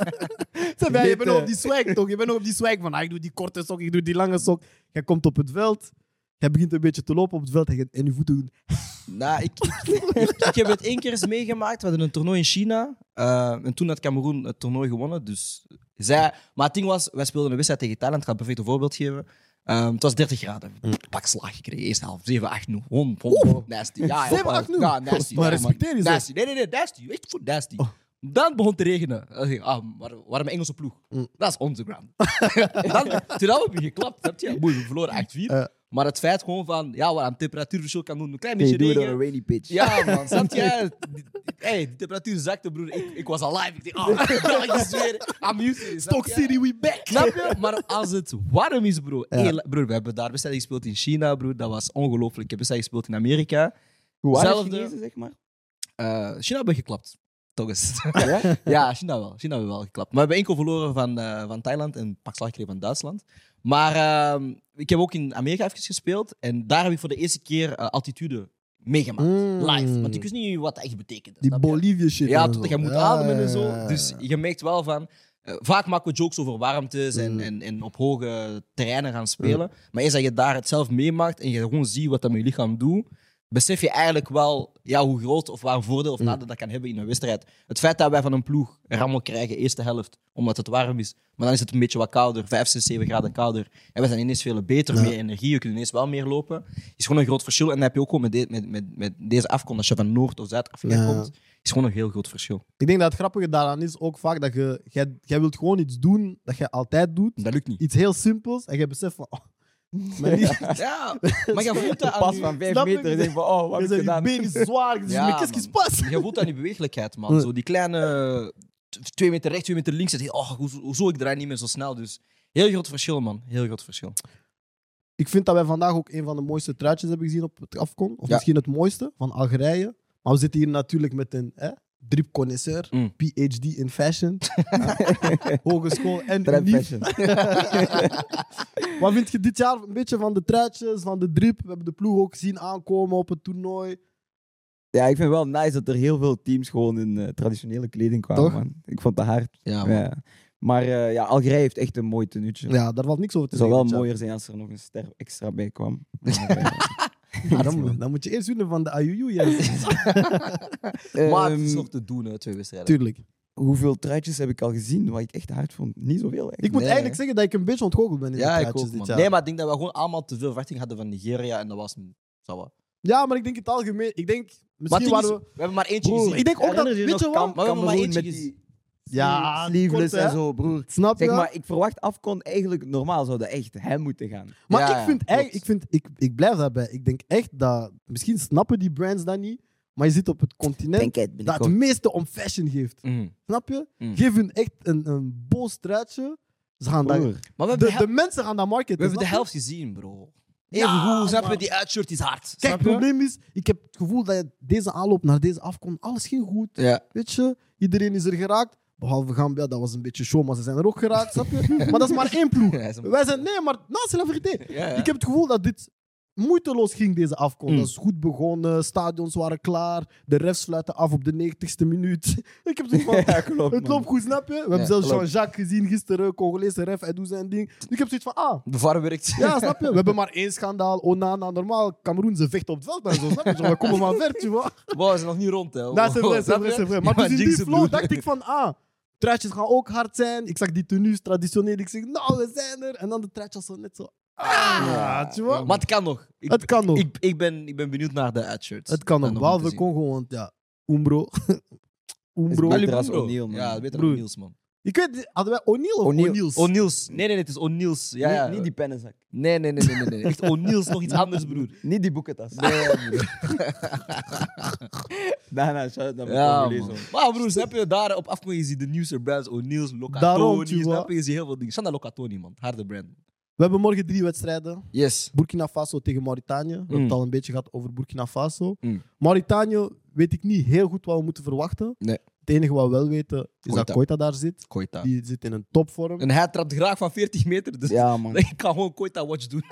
Je bent nog op die swag, toch? Je bent nog op die swag van ik doe die korte sok, ik doe die lange sok. Je komt op het veld, je begint een beetje te lopen op het veld en je voeten doen... Nou, ik heb het 1 keer eens meegemaakt. We hadden een toernooi in China. En toen had Cameroen het toernooi gewonnen. Dus maar het ding was, wij speelden een wedstrijd tegen Thailand. Ik ga een perfect voorbeeld geven. Het was 30 graden. Pak slaag gekregen. Eerste helft. 7-8-0. Gewoon nasty. Ja, 7-8-0? Ja, nasty. Maar Ja, respecteer je nasty. Nee, nasty. Echt voor nasty. Dan begon het te regenen. Dan dacht ik, we waren een Engelse ploeg. Dat is onze ground. Toen hadden we geklapt. Snap je? Boei, we verloren 8-4. Maar het feit gewoon van, ja, wat aan temperatuurverschil kan doen. Een klein beetje doe het op regen. een rainy pitch. Ja, man. Snap je? Die temperatuur zakte, broer. Ik was alive. Ik dacht, ik zweer. I'm used to it. Stock City, we back! Snap je? Maar als het warm is, bro. Broer, we hebben daar wedstrijden gespeeld in China, broer. Dat was ongelooflijk. Ik heb wedstrijden gespeeld in Amerika. Hoe waren Zelfde- Chinezen, zeg maar? China hebben we geklapt. Toch eens. Ja? Ja, China wel. China hebben we wel geklapt. Maar we hebben 1 keer verloren van Thailand en een pak slag gekregen van Duitsland. Maar ik heb ook in Amerika even gespeeld. En daar heb ik voor de eerste keer altitude meegemaakt. Live. Want ik wist niet wat dat echt betekende. Die snap je? Bolivia shit. Ja, en tot zo. je moet Ja, ademen en zo. ja, Dus ja. je merkt wel van... vaak maken we jokes over warmtes en op hoge terreinen gaan spelen. Maar eens dat je daar het zelf meemaakt en je gewoon ziet wat dat met je lichaam doet, besef je eigenlijk wel hoe groot of waar een voordeel of nadeel dat kan hebben in een wedstrijd. Het feit dat wij van een ploeg een rammel krijgen, eerste helft, omdat het warm is, maar dan is het een beetje wat kouder, 5, 6, 7 graden kouder. En we zijn ineens veel beter, meer energie, we kunnen ineens wel meer lopen. Is gewoon een groot verschil. En dat heb je ook gewoon met deze afkomst, als je van Noord- of Zuid-Afrika komt, is gewoon een heel groot verschil. Ik denk dat het grappige daaraan is ook vaak dat jij wilt gewoon iets doen dat je altijd doet. Dat lukt niet. Iets heel simpels. En je beseft van... maar niet, Ja, maar je voelt dat aan Pas je- van 5 Snap je? meter. Ik denk van, oh, wat je heb ik zegt, je gedaan? been is zwaar. Dus Ja, qu'est-ce qui se passe? Je voelt aan die beweeglijkheid, man. Zo die kleine 2 meter rechts, 2 meter links. Hoezo, ik draai niet meer zo snel. Dus heel groot verschil, man. Heel groot verschil. Ik vind dat wij vandaag ook een van de mooiste truitjes hebben gezien op het Afcon. Of Ja. misschien het mooiste van Algerije. Maar we zitten hier natuurlijk met een drip-connoisseur. PhD in fashion. Hogeschool en Trap unief. fashion. Wat vind je dit jaar een beetje van de truitjes, van de drip? We hebben de ploeg ook zien aankomen op het toernooi. Ja, ik vind wel nice dat er heel veel teams gewoon in traditionele kleding kwamen, Toch? man. Ik vond het hard. Ja, man. Ja. Maar Algerije heeft echt een mooi tenuutje. Ja, daar valt niks over te Het zou wel zeggen. mooier zijn als er nog een ster extra bij kwam. Maar, Ja, dan moet je eerst winnen van de IUU. Ja. Maar het ehm, is nog te doen, hè, 2 wedstrijden. Tuurlijk. hoeveel truitjes heb ik al gezien wat ik echt hard vond? Niet zoveel. Echt. Ik moet Nee. eigenlijk zeggen dat ik een beetje ontgoocheld ben in de Ja, ik truitjes ook, dit man. jaar. Nee, maar ik denk dat we gewoon allemaal te veel verwachting hadden van Nigeria. En dat was... Zo wat. Ja, maar ik denk in het algemeen. Ik denk Maar misschien het ding waren is, we... we hebben maar eentje Broer, gezien. ik denk ook dat... Herinner je Weet je nog wat? Cam- Maar we hebben maar Cameroen eentje met die Ja, sleeveless kort, hè? en zo, broer. Snap je? Zeg maar, ik verwacht Afcon eigenlijk normaal zou dat echt hem moeten gaan. Maar Ja, ik vind klopt. eigenlijk, ik blijf daarbij. Ik denk echt dat, misschien snappen die brands dat niet, maar je zit op het continent Denk het dat binnenkort. het meeste om fashion geeft. Mhm. Snap je? Mm. Geef hun echt een boos truitje. Ze gaan dat, Broer. Maar we hebben de mensen gaan dat marketen. we hebben de snap je? helft gezien, bro. Ja, Even hoe, snap je? maar- Die uitshirt is hard. Kijk, Snap het je? probleem is, ik heb het gevoel dat deze aanloop naar deze afkomt, alles ging goed. Ja. Weet je, iedereen is er geraakt. Behalve Gambia, dat was een beetje show, maar ze zijn er ook geraakt, snap je? Maar dat is maar één ploeg. Ja, is een- Wij zijn, nee, maar c'est la vérité. Ja, ja. Ik heb het gevoel dat dit moeiteloos ging, deze afkomst. Mm. Dat is goed begonnen, stadions waren klaar, de refs sluiten af op de 90ste minuut. Ik heb zoiets van, Ja, klopt, het man. loopt goed, snap je? We hebben zelfs klopt. Jean-Jacques gezien gisteren, Congolese ref, hij doet zijn ding. Dus ik heb zoiets van, De VAR werkt. ja, snap je? We hebben maar één schandaal, Onana, normaal, Cameroen, ze vechten op het veld en zo, snap je? Zo, we komen maar ver, tu vois. Wow, ze zijn nog niet rond, hè. Dat is vrai, Snap c'est vrai, je? c'est vrai. Maar Ja, dus in die jinxen, flow broer. dacht ik van, truitjes gaan ook hard zijn. Ik zag die tenues traditioneel. Ik zeg, nou, we zijn er. En dan de truitjes zo net zo. Tu vois? Maar het kan nog. Het kan nog. Ik ben benieuwd naar de uitshirts. Het kan nog. En om Behalve te zien. Congo, want ja, Umbro. Umbro. Is Ali beter als Bruno. O'Neal, man. Ja, beter Broer. dan Niels, man. Ik weet niet, hadden wij O'Neal of O'Neal. O'Neals? O'Neals. Nee, het is O'Neals. Ja, ja. Niet die pennenzak. Nee. Echt O'Neals, nog iets anders, broer. Niet die boekentas. Nee, broer. Daarna, shout-out naar mijn Ja, Congolees, man. man. Maar broer, snap je daar op afkomst je ziet de nieuwste brands, O'Neals, Daarom, Locatoni, tu vois. snap je? Je ziet heel veel dingen. Shanda Locatoni, man. Harde brand. We hebben morgen 3 wedstrijden. Yes. Burkina Faso tegen Mauritanië. We hebben het al een beetje gehad over Burkina Faso. Mm. Mauritanië weet ik niet heel goed wat we moeten verwachten. Nee. Het enige wat we wel weten is dat Koita. Koita daar zit. Koita. Die zit in een topvorm. En hij trapt graag van 40 meter, dus Ja, man. ik kan gewoon Koita Watch doen.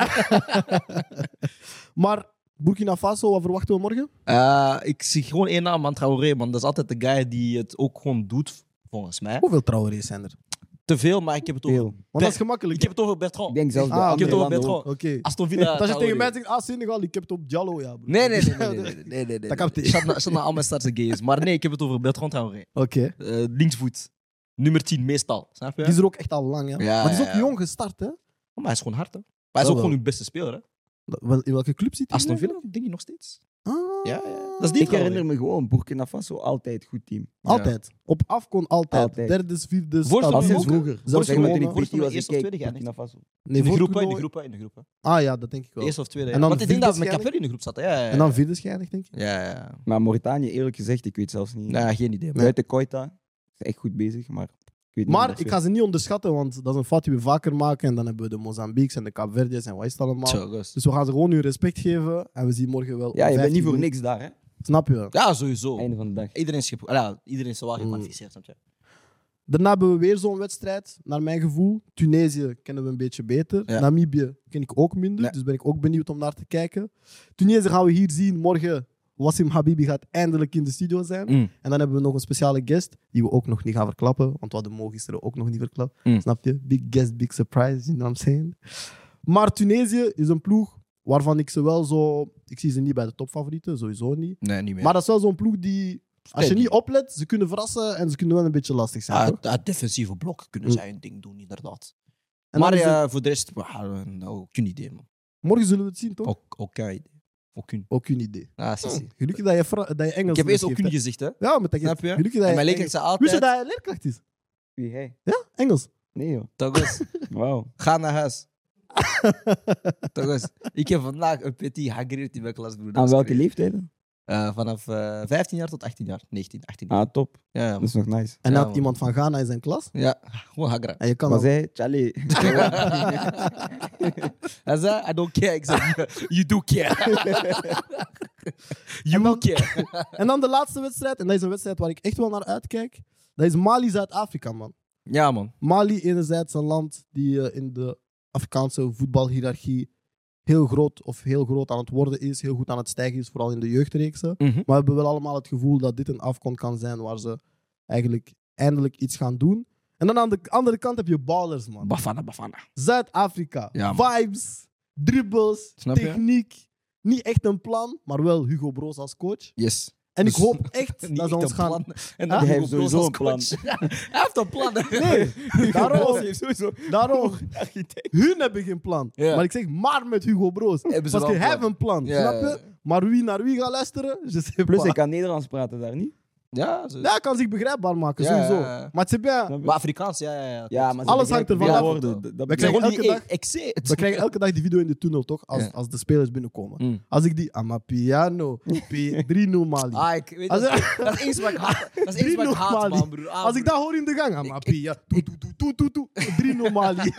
Maar Burkina Faso, wat verwachten we morgen? Ik zie gewoon één naam, man, Traoré, man. Dat is altijd de guy die het ook gewoon doet, volgens mij. Hoeveel Traorés zijn er? Te veel, maar ik heb het over... Veel. Want dat is gemakkelijk. Ik heb het over Bertrand. Ik denk zelfs Ah, de ik heb andere het over landen Bertrand. ook. Oké. Aston Villa, Als je tegen mij Traoré. zegt, Senegal, ik heb het op Diallo, ja, bro. Nee. Dat kan niet. Zat naar allemaal startse gays. Maar nee, ik heb het over Bertrand Traoré. Oké. Linksvoet. Nummer 10, meestal. Snap je? Die is er ook echt al lang, hè? Ja, Maar die is ook ja. jong gestart, hè? Maar hij is gewoon hard, hè. Maar hij is ook wel. gewoon uw beste speler, hè. In welke club zit hij? Aston Villa, denk je nog steeds? Ah. Ja. Dat is die Ik Traoré. herinner me gewoon, Burkina Faso, altijd goed team. Altijd. Op Afcon altijd. Altijd. Derde, vierde, Voorstel Dat ook, sinds hè? vroeger. Zelfs Zeg maar toen gewonnen. ik 14 was, ik Eerste of keek tweede Burkina Faso. Nee, In de voor groepen, toernooi- in de groepen. Ah ja, dat denk ik wel. Eerste of tweede. En ja. dan Want ik denk dat vierde Macapelli in de groep zat. hè. Ja. En dan vierde schijnig, denk ik. Ja. Maar Mauritanië, eerlijk gezegd, ik weet zelfs niet. Nou, geen idee. man. Buiten Koita, is echt goed bezig, maar ik weet niet. Maar of ik dat ga ze niet onderschatten, want dat is een fout die we vaker maken. En dan hebben we de Mozambiques en de Kaapverdiërs en wat is het allemaal. Zo, gast. Dus we gaan ze gewoon nu respect geven. En we zien morgen wel. Ja, je bent 15 niet voor minuten. niks daar, hè? Snap je? Ja, sowieso. Einde van de dag. Iedereen is, iedereen is wel gekwalificeerd, snap je? Daarna hebben we weer zo'n wedstrijd, naar mijn gevoel. Tunesië kennen we een beetje beter. Ja. Namibië ken ik ook minder, Nee. dus ben ik ook benieuwd om naar te kijken. Tunesië gaan we hier zien. Morgen, Wassim Habibi gaat eindelijk in de studio zijn. En dan hebben we nog een speciale guest, die we ook nog niet gaan verklappen, want we hadden mogen gisteren ook nog niet verklapt. Snap je? Big guest, big surprise, you know what I'm saying? Maar Tunesië is een ploeg waarvan ik ze wel zo... Ik zie ze niet bij de topfavorieten, sowieso niet. Nee, niet meer. Maar dat is wel zo'n ploeg die... Als je niet oplet, ze kunnen verrassen en ze kunnen wel een beetje lastig zijn. toch? Het defensieve blok kunnen zij een ding doen, inderdaad. En Maar dan is het- ja, voor de rest, nou, geen idee, man. Morgen zullen we het zien, toch? Ook geen idee. Ook geen. Ook een idee. Ah, zie. Gelukkig dat je Engels Ik heb eerst ook geeft, geen hè. gezegd, hè? Ja, maar dat Snap je? gelukkig dat En je mijn leerkracht Engels... zei Wist je altijd... dat hij leerkracht is? Wie, hij? Ja, Engels. Nee, joh. Toch eens, Wauw. ga naar huis. Toch eens. Ik heb vandaag een petit hagreerd in mijn klas, broer. Dat Aan is welke crazy. leeftijden? Vanaf 15 jaar tot 18 jaar. 19, 18 jaar. Ah, top. Ja, ja, Dat man. is nog nice. En Ja, had man. iemand van Ghana in zijn klas. Ja, gewoon hagra. En je kan Maar dat... zij, Charlie. Hij zei, I don't care. Ik zei, you do care. You care. En dan de laatste wedstrijd. En dat is een wedstrijd waar ik echt wel naar uitkijk. Dat is Mali-Zuid-Afrika, man. Ja, man. Mali enerzijds een land die in de Afrikaanse voetbalhiërarchie heel groot aan het worden is. Heel goed aan het stijgen is, vooral in de jeugdreeksen. Mhm. Maar we hebben wel allemaal het gevoel dat dit een afkomst kan zijn waar ze eigenlijk eindelijk iets gaan doen. En dan aan de andere kant heb je ballers, man. Bafana. Zuid-Afrika. Ja, man. Vibes, dribbles, Snap je? techniek. Niet echt een plan, maar wel Hugo Broos als coach. Yes. En ik Dus- hoop echt Niet dat ze echt ons een gaan... plan. En Huh? dan Hij Hugo heeft Broos sowieso als een plan. coach. Hij heeft een plan. Nee, daarom, heeft sowieso... daarom. Hun hebben geen plan. Ja. Maar ik zeg maar met Hugo Broos. Hebben ze Parce wel que een hij heeft plan. een plan, Ja, snap ja, je? Maar wie naar wie gaat luisteren, je sais Plus, pas. hij kan Nederlands praten daar niet. Ja, zo. Ja, hij kan zich begrijpbaar maken, Ja, sowieso. ja, ja. Maar c'est bien. Snap je? Maar Afrikaans, ja. Ja, maar ze Alles begrijpen hangt ervan veel af. woorden. We Dat Ik zeg krijgen gewoon elke niet, dag- ik zie het. We krijgen elke dag die video in de tunnel, toch? Ja. Als de spelers binnenkomen. Mm. Als ik die... Amapiano, 3-0 Mali. Ah, ik weet Als- dat is eens wat ik haat. Dat is eens wat ik haat, Mali. man, broer. Ah, Als ik broer. dat hoor in de gang, Amapia, 3-0 Mali.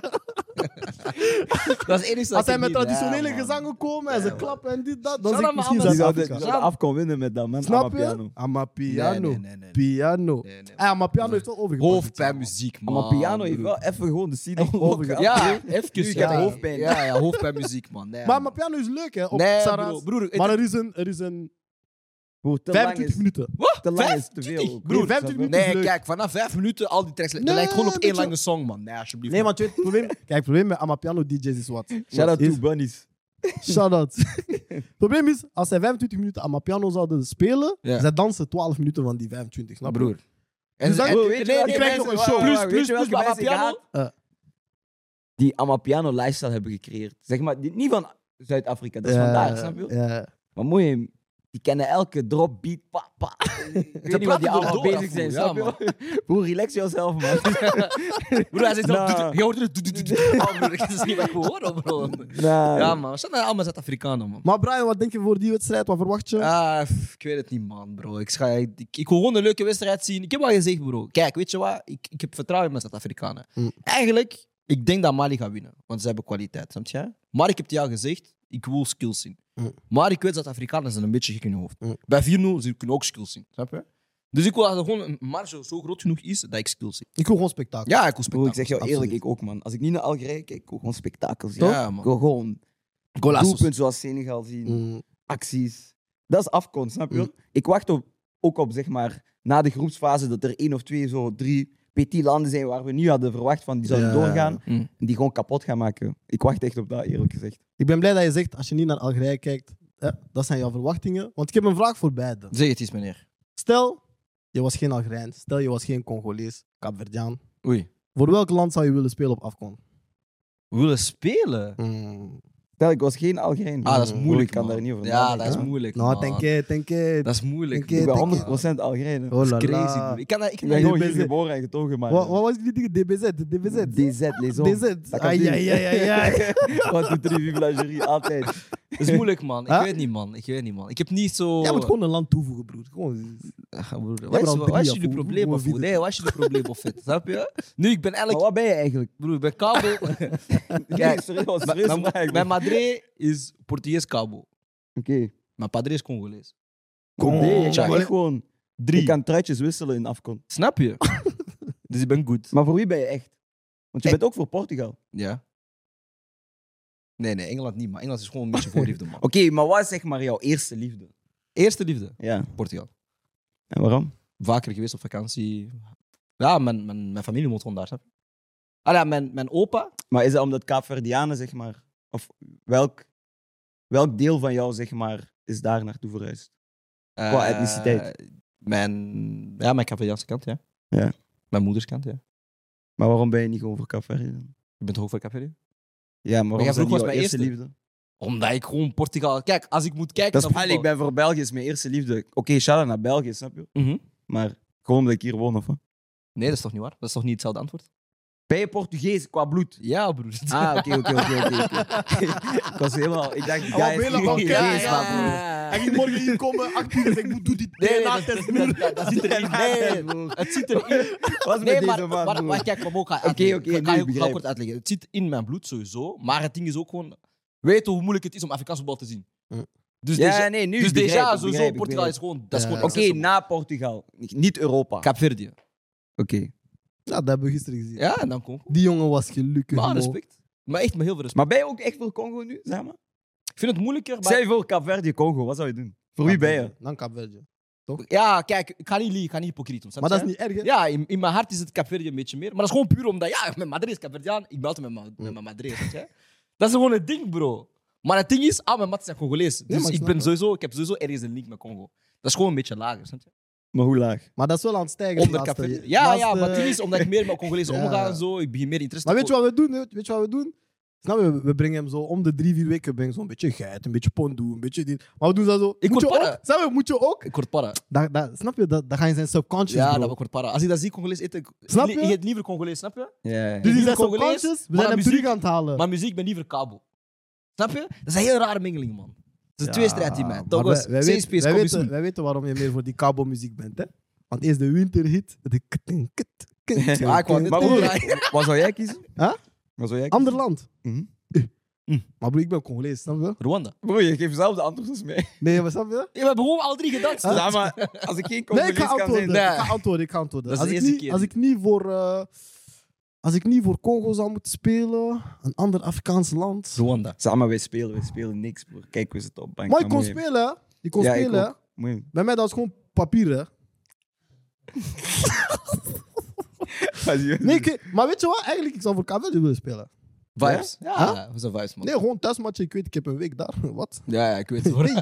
Dat is het enige Als wat zij ik met niet- traditionele Ja, man. gezangen komen en ze klappen en dit, dat, dan Shout zeg ik out misschien naar Die Ahmed. zouden Zuid-Afrika. af kon winnen met dat, man. Snap Amapiano. je? Amapiano. Nee. Piano. Nee. Amapiano heeft wel overgepakt. Hoofdpijn muziek, man. Amapiano heeft broer. wel even gewoon de CD Echt overgehaald. Ja, even. Nu, ik heb ja. hoofdpijn. Ja, hoofdpijn muziek, man. Nee, Maar man. Amapiano is leuk, hè? Op Nee, Sarah's. broer. Maar er is een Broer, te lang 25 is minuten. te lang is te 25? veel. Broer, 25 minuten. Nee, is leuk. kijk, vanaf 5 minuten al die tracks. Dat Nee, lijkt gewoon op een één beetje- lange song, man. Nee, alsjeblieft. Nee, want je weet het probleem. Kijk, het probleem met Amapiano DJ's is wat. Shout out Is- to Bunnies. Shout out. Het probleem is, als zij 25 minuten Amapiano zouden spelen, Ja. zij dansen 12 minuten van die 25, snap je? broer. Dus dan- Broer, weet je welke ik krijg mensen- nog een show. wacht, wacht, Plus, weet je welke plus, mensen ik Amapiano? haat? Die Amapiano lifestyle hebben gecreëerd. Zeg maar, niet van Zuid-Afrika, dat is vandaar, snap je? Ja. Maar mooi, die kennen elke drop, beat, pa, pa. Ik weet niet wat die praten allemaal erdoor, bezig zijn, ja, snap je? Broer, relax jezelf, man. Broer, hij zegt Nah. zo... Je hoort het... Oh, broer, dat is niet wat ik hoor, bro. Nah. Ja, man. We zijn allemaal Zuid-Afrikanen, man. Maar Brian, wat denk je voor die wedstrijd? Wat verwacht je? Ik weet het niet, man, bro. Ik wil gewoon een leuke wedstrijd zien. Ik heb al gezegd, bro. Kijk, weet je wat? Ik heb vertrouwen in mijn Zuid-Afrikanen. Mm. Eigenlijk, ik denk dat Mali gaat winnen. Want ze hebben kwaliteit, snap je? Maar ik heb het jou gezegd, ik wil skills zien. Mm. Maar ik weet dat Afrikanen zijn een beetje gek in hun hoofd. Mm. Bij 4-0 ze kunnen ook skills zien, snap je? Dus ik wil dat er gewoon een marge zo groot genoeg is dat ik skills zie. Ik wil gewoon spektakel. Ja, ik wil Bro, spektakel. ik zeg jou Absoluut. eerlijk, ik ook, man. Als ik niet naar Algerije kijk, ik wil gewoon spektakel zien. Ja, Ik man. wil gewoon Golassos. doelpunten zoals Senegal zien, Mm. acties. Dat is afkomst, snap je? Mm. Ik wacht ook op, zeg maar, na de groepsfase, dat er 1 of 2, zo 3 petit landen zijn waar we nu hadden verwacht van die zouden Ja. doorgaan. Mm. En die gewoon kapot gaan maken. Ik wacht echt op dat, eerlijk gezegd. Ik ben blij dat je zegt, als je niet naar Algerije kijkt, dat zijn jouw verwachtingen. Want ik heb een vraag voor beiden. Zeg het eens, meneer. Stel, je was geen Algerijn. Stel, je was geen Congolees, Kaapverdiaan. Oei. Voor welk land zou je willen spelen op Afcon? We willen spelen? Mm. Stel, ik was geen Algerijn. Ah, dat is Bro, moeilijk, ik kan man. daar niet over Ja, nadenken. dat is moeilijk, Nou, man. denk je. Dat is moeilijk. Denk Ik je- ben denk 100% Algerijn. hè. Oh Dat la is crazy, la. bro. Ik kan Ik ben gewoon hier DBZ. geboren en getogen, maar... Wat was die dingen? DBZ? DBZ? DZ, les hommes. DZ. Dat kan Ai, doen. ai, ai, ai. Wat doet er vive la jury? Altijd. Dat is moeilijk, man. Ik Huh? weet niet, man. Ik weet niet, man. Ik heb niet zo... Jij moet gewoon een land toevoegen, broer. Gewoon. Ah, broer, hebt Wat er al is drie, wat is ja, jullie voor- probleem? voor Of wie nee, wat is jullie probleem? Of het? Snap je? Nu, ik ben Maar eigenlijk... wat ben je eigenlijk? Broer, ik ben kabel. Kijk, serieus, vraag. Mijn madre is Portugees kabel. Oké. Mijn padre is Congolees. Nee, je Tja. kan echt gewoon... 3. Je kan truitjes wisselen in Afcon. Snap je? Dus ik ben goed. Maar voor wie ben je echt? Want je bent ook voor Portugal. Ja. Nee, Engeland niet, man. Engeland is gewoon een beetje voorliefde, man. Oké, maar wat is zeg maar jouw eerste liefde? Eerste liefde, Ja. Portugal. En waarom? Vaker geweest op vakantie. Ja, mijn familie woont gewoon daar, snap je? Ah ja, mijn opa. Maar is dat omdat Kaapverdianen, zeg maar... Of welk deel van jou, zeg maar, is daar naartoe verhuisd? Qua etniciteit? Mijn Caverdiaanse kant, ja. Ja. Mijn moeders kant, ja. Maar waarom ben je niet gewoon voor Kaapverdië dan? Je bent toch ook van Caverdië? Ja, maar waarom jij is dat vroeg niet was jouw mijn eerste eerste. liefde? Omdat ik gewoon Portugal... Kijk, als ik moet kijken Dat is naar eigenlijk, ik ben voor België is mijn eerste liefde. Oké, shout-out naar België, snap je? Mhm. Maar gewoon omdat ik hier woon, of wat? Nee, dat is toch niet waar? Dat is toch niet hetzelfde antwoord? Ben je Portugees qua bloed? Ja, broer. Ah, oké. Ik was helemaal... Ik dacht, die Oh, guy is Bela, geen oké, Portugees, ja. maar broer. Hij ging morgen hier komen, 8 uur, en ik moet doen die Nee, DNA-test, broer. dat zit erin. Nee, het zit erin. Wat is Nee, met maar, deze man, broer? maar kijk, maar ook ga Oké, uitleggen. oké, Ga nu je begrijp ga ik. kort uitleggen. Het zit in mijn bloed sowieso, maar het ding is ook gewoon... Weet hoe moeilijk het is om Afrikaans voetbal te zien. Mm. Dus Ja, nee, nu dus begrijp déjà, ik, sowieso, begrijp ik, Portugal begrijp is gewoon... Dat is Ja. gewoon Oké, accessible. na Portugal. Niet Europa. Kaapverdië. Oké. Ja, dat hebben we gisteren gezien. Ja, en dan Congo. Die jongen was gelukkig. Maar mo. respect. Maar echt met heel veel respect. Maar ben je ook echt voor Congo nu, zeg maar? Ik vind het moeilijker, maar... Stel je voor Kaapverdië, Congo, wat zou je doen? Voor wie ben je? Dan Kaapverdië. Ja, kijk, ik ga niet liegen, ik ga niet hypocriet doen. snap Maar dat je? is niet erg, hè? Ja, in mijn hart is het Kaapverdië een beetje meer. Maar dat is gewoon puur omdat... Ja, mijn madre is Kaapverdiaan. Ik ben altijd met mijn madre, snap je? Dat is gewoon het ding, bro. Maar het ding is, mijn maat zijn Congolees. Dus maar ik ik, snap ik heb sowieso ergens een link met Congo. Dat is gewoon een beetje lager, snap je? Maar hoe laag? Maar dat is wel aan het stijgen. Onder laatste- Kaapverdië. Ja, laatste- maar het ding is, omdat ik meer met Congolezen Ja. omga en zo, ik begin meer interesse Maar te weet je wat we doen? Weet je wat we doen? Snap je? We brengen hem zo om de 3-4 weken brengen zo'n beetje geit, een beetje pondoe, een beetje dit. Maar we doen dat zo. Ik Moet je word para. ook? Snap je? Moet je ook? Ik word para. Snap je? Dat ga je zijn subconscious, Ja, bro. dat word para. Als ik dat zie, Congolees eten... Snap je? Ik eet liever Congolees, snap je? Ja. Dus die liever zijn Congolees, subconscious, we maar zijn hem muziek- terug aan het halen. Maar muziek, ik ben liever kabel. Snap je? Dat is een heel rare mengeling, man. Het is een Ja, tweestrijd in mij. maar Togos, wij safe space, kom eens doen. wij weten waarom je meer voor die kabelmuziek bent, hè? Want eerst de winterhit. De Ah, ik wou net Maar ook broer, draaien. wat zou jij kiezen? Huh? Wat zou jij kiezen? Ander land. Mhm. Maar broer, ik ben Congolees, snap je? Rwanda. Broer, je geeft zelf de antwoord als mij. Nee, maar snap je? Ja, we hebben gewoon alle drie gedanst. Ja, maar als ik geen Nee, ik Congolees ga kan zijn... antwoorden. Ik ga antwoorden. Dat is Als de ik eerste niet- keer. Als ik niet voor Congo zou moeten spelen, een ander Afrikaans land. Rwanda. Zeg maar, wij spelen niks, broer. Kijk, we zitten op bank. Maar ik kon moet je- spelen, hè? Ik kon Ja, ik spelen, hè? ook. Moet je- Bij mij dat was gewoon papier, hè? Nee, maar weet je wat? Eigenlijk, ik zou voor Kaapverdië willen spelen. Vibes. Ja, we zijn vibes, man. Nee, gewoon thuismatchen. Ik weet, ik heb een week daar. Wat? Ja, ik weet het hoor. Hey.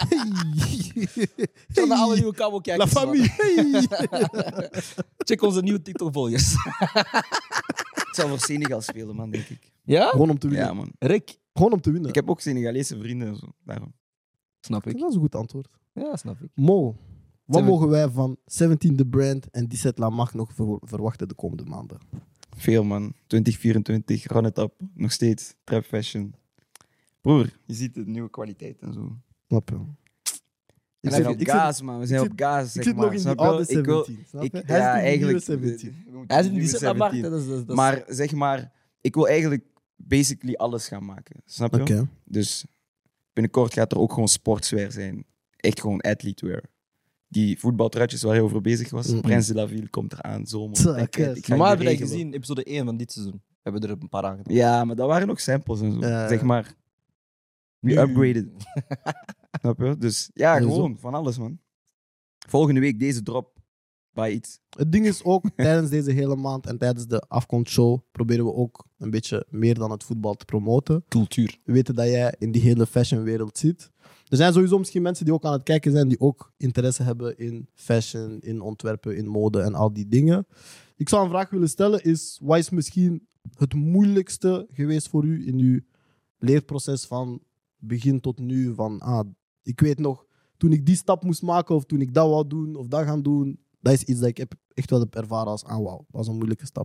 Check naar alle nieuwe kabelkijkers. La famille. Hey. Check onze nieuwe TikTok-volgers. Ik zou voor Senegal spelen, man, denk ik. Ja? Gewoon om te winnen. Ja, man. Rick? Gewoon om te winnen. Ik heb ook Senegalese vrienden en zo. Daarom. Snap ik. Dat is een goed antwoord. Ja, snap ik. Mo, wat Seven- mogen wij van 17 The Brand en Disset Lamach nog verwachten de komende maanden? Veel, man. 2024, run it up. Nog steeds. Trap fashion. Broer, je ziet de nieuwe kwaliteit en zo. Snap je? We Ik zijn zit- op ik gas, man. We zijn zit- op gas, Ik zeg zit maar. nog in die Snap je? oude Ik wil- 17. Snap ik- je? Hij ja, zit in die nieuwe eigenlijk. 17. Hij zit in nieuwe die set Markt. 17. Maar zeg maar, ik wil eigenlijk basically alles gaan maken. Snap je? Oké. Dus binnenkort gaat er ook gewoon sportswear zijn. Echt gewoon athletewear. die voetbaltruitjes waar je over bezig was. Mm-mm. Prince de la Ville komt eraan, zomer. Tja, Ik kijk. ga Normaal je hebben we dat regelen. gezien, episode 1 van dit seizoen. Hebben we er een paar aan gedaan. Ja, maar dat waren nog samples en zo. Ja. Zeg maar. We Nu. upgraded. Snap je? Dus ja, Ja, zo. gewoon van alles, man. Volgende week deze drop. Bij iets. Het ding is ook, tijdens deze hele maand en tijdens de afkomstshow proberen we ook een beetje meer dan het voetbal te promoten. Cultuur. We weten dat jij in die hele fashionwereld zit. Er zijn sowieso misschien mensen die ook aan het kijken zijn, die ook interesse hebben in fashion, in ontwerpen, in mode en al die dingen. Ik zou een vraag willen stellen, wat is misschien het moeilijkste geweest voor u in uw leerproces van begin tot nu? Ik weet nog, toen ik die stap moest maken of toen ik dat wou doen of dat gaan doen, dat is iets dat ik echt wel heb ervaren als wauw, dat was een moeilijke stap.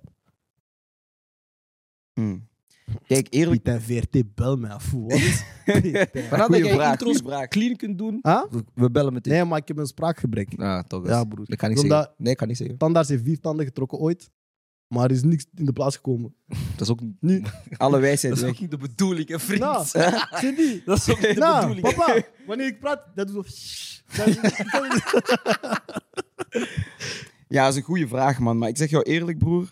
Kijk, eerlijk. Piet en VRT, bel mij af. Wat is Vanaf dat Goeie jij vraag, intro's goeie vraag. clean kunt doen, Huh? we bellen meteen. Nee, maar ik heb een spraakgebrek. Toch Ja, broer. Dat kan ik Omdat- zeggen. Nee, ik kan niet zeggen. Tandarts heeft 4 tanden getrokken ooit, maar er is niks in de plaats gekomen. Dat is ook, Nu, Alle wijsheid dat is weg. ook niet de bedoeling, hè, vriend. nou, zie die. Dat is ook niet de Nou, bedoeling. papa, wanneer ik praat, dat doet zo. Ja, dat is een goede vraag, man. Maar ik zeg jou eerlijk, broer.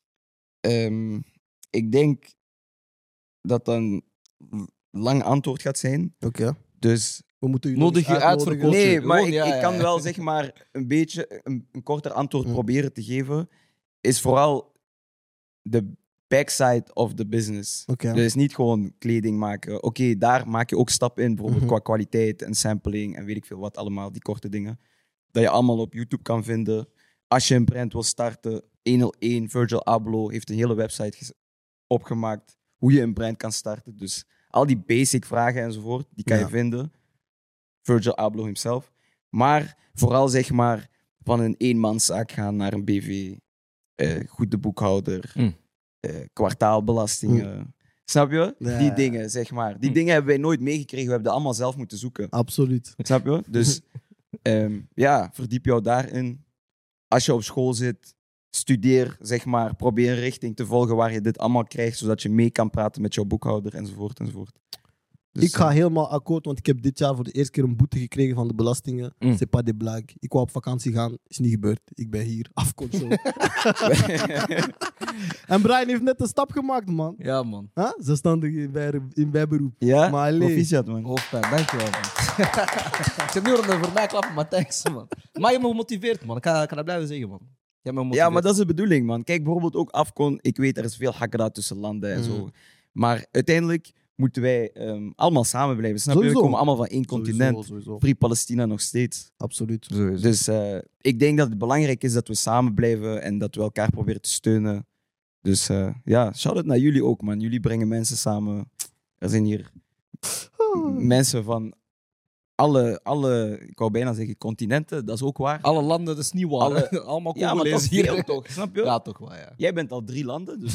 Ik denk dat dat een lang antwoord gaat zijn. Oké. Dus We moeten u Nodig nog eens je uit voor uitnodigen. coaching. nee, maar Gewoon, ja, ik kan ja. wel zeg maar een beetje een korter antwoord Mm. proberen te geven. Is vooral de backside of the business. Oké. Dus niet gewoon kleding maken. Oké, daar maak je ook stappen in, bijvoorbeeld Mhm. qua kwaliteit en sampling en weet ik veel wat allemaal, die korte dingen. Dat je allemaal op YouTube kan vinden. Als je een brand wil starten, 101, Virgil Abloh heeft een hele website opgemaakt hoe je een brand kan starten. Dus al die basic vragen enzovoort, die kan Ja. je vinden. Virgil Abloh himself. Maar vooral zeg maar van een eenmanszaak gaan naar een BV. Goed de boekhouder. Mm. Kwartaalbelastingen. Snap je? Ja. Die dingen, zeg maar. Die dingen hebben wij nooit meegekregen. We hebben dat allemaal zelf moeten zoeken. Absoluut. Snap je? Dus ja, verdiep jou daarin. Als je op school zit, studeer, zeg maar. Probeer een richting te volgen waar je dit allemaal krijgt, zodat je mee kan praten met jouw boekhouder, enzovoort, enzovoort. Dus, Ik ga helemaal akkoord, want ik heb dit jaar voor de eerste keer een boete gekregen van de belastingen. Mm. C'est pas des blagues. Ik wou op vakantie gaan, is niet gebeurd. Ik ben hier, afkomstshow. En Brian heeft net een stap gemaakt, man. Ja, man. Huh? Zelfstandig in bijberoep. ja, Maar alleen- proficiat, man. Hoofdpijn, dankjewel, man. Ik zit nu voor mij klappen, maar thanks, man. Maar je hebt me gemotiveerd, man. Ik kan dat blijven zeggen, man. Je hebt me Ja, gemotiveerd. maar dat is de bedoeling, man. Kijk, bijvoorbeeld ook Afcon. Ik weet, er is veel hakra tussen landen en zo. Maar uiteindelijk moeten wij allemaal samen blijven. Snap je? Sowieso. We komen allemaal van één continent. Sowieso. Free Palestina nog steeds. Absoluut. Dus ik denk dat het belangrijk is dat we samen blijven en dat we elkaar proberen te steunen. Dus ja, shout-out naar jullie ook, man. Jullie brengen mensen samen. Er zijn hier mensen van alle, ik wou bijna zeggen continenten, dat is ook waar. Alle landen, dat is niet waar. Allemaal Ja, maar dat Congolezen is hier. veel toch, snap je? Ja, toch wel, ja. Jij bent al 3 landen, dus...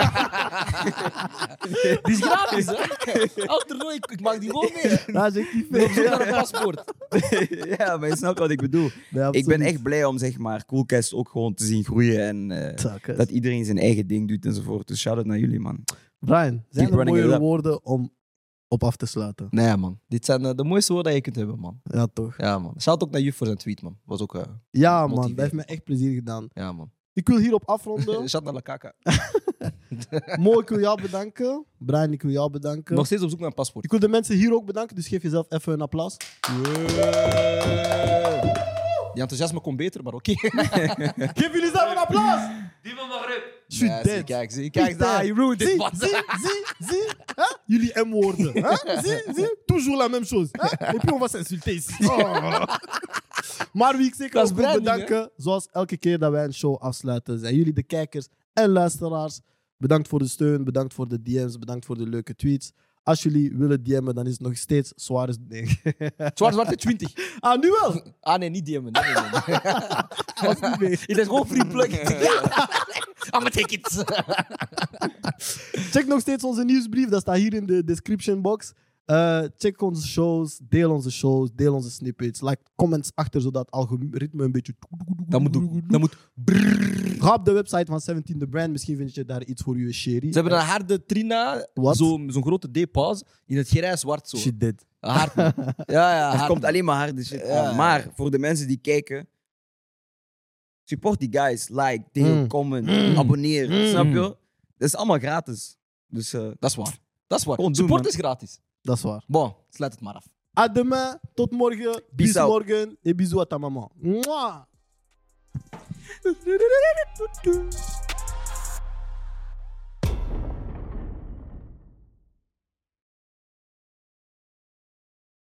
Die is gratis, hè? Achternooi, ik maak die gewoon mee. hè. Dat is echt niet Ik heb veel. zo naar een paspoort. ja, maar je snapt wat ik bedoel. Nee, Ik ben absoluut. echt blij om zeg maar Coolcast ook gewoon te zien groeien en Zaken. dat iedereen zijn eigen ding doet enzovoort. Dus shout-out naar jullie, man. Brian, zijn er running it mooie up. woorden om op af te sluiten? Nee, man. Dit zijn de mooiste woorden die je kunt hebben, man. Ja, toch? Ja, man. Shout ook naar Juf voor zijn tweet, man. Was ook... Ja, man. Motiveer. Dat heeft me echt plezier gedaan. ja, man. Ik wil hierop afronden. Shout naar La Kaka. Mo, ik wil jou bedanken. Brian, ik wil jou bedanken. Nog steeds op zoek naar een paspoort. Ik wil de mensen hier ook bedanken, dus geef jezelf even een applaus. Die enthousiasme komt beter, maar oké. Geef jullie zelf een applaus! Die van Maghreb. Shoot Ja, dead. kijk, daar, je ruined dit, Zie, man. zie. Hein? Jullie M-woorden. Hein? Zie. Toujours la même chose. Hein? Et puis on va s'insulter ici. Oh. Maar wie ik zeker Dat is ook wil branding, bedanken, zoals elke keer dat wij een show afsluiten, zijn jullie de kijkers en luisteraars. Bedankt voor de steun, bedankt voor de DM's, bedankt voor de leuke tweets. Als jullie willen DM'en, dan is het nog steeds Suarez. Nee. Zwarte 20. Ah, nu wel! Ah, nee, niet DM'en. Nee. Was niet mee. Het is gewoon free plug. I'ma take it. Check nog steeds onze nieuwsbrief, dat staat hier in de description box. Check onze shows, deel onze shows, deel onze snippets. Like comments achter, zodat het algoritme een beetje... Dat moet... Ga op de website van 17 The Brand. Misschien vind je daar iets voor je sherry. Ze hebben een harde Trina, Wat? zo'n grote D-pauze, in het grijs zwart zo. Shit dead. Hard, man. Ja, Er hard. komt alleen maar harde shit Ja. aan. Maar voor de mensen die kijken, support die guys. Like, deel, comment, abonneer. Snap je? Dat is allemaal gratis. Dus Dat is waar. Dat is waar. Gewoon doen, Support man. is gratis. Dat is waar. Bon, sluit het maar af. À demain, tot morgen. Bis out. morgen. Et bisous à ta maman. Mwah.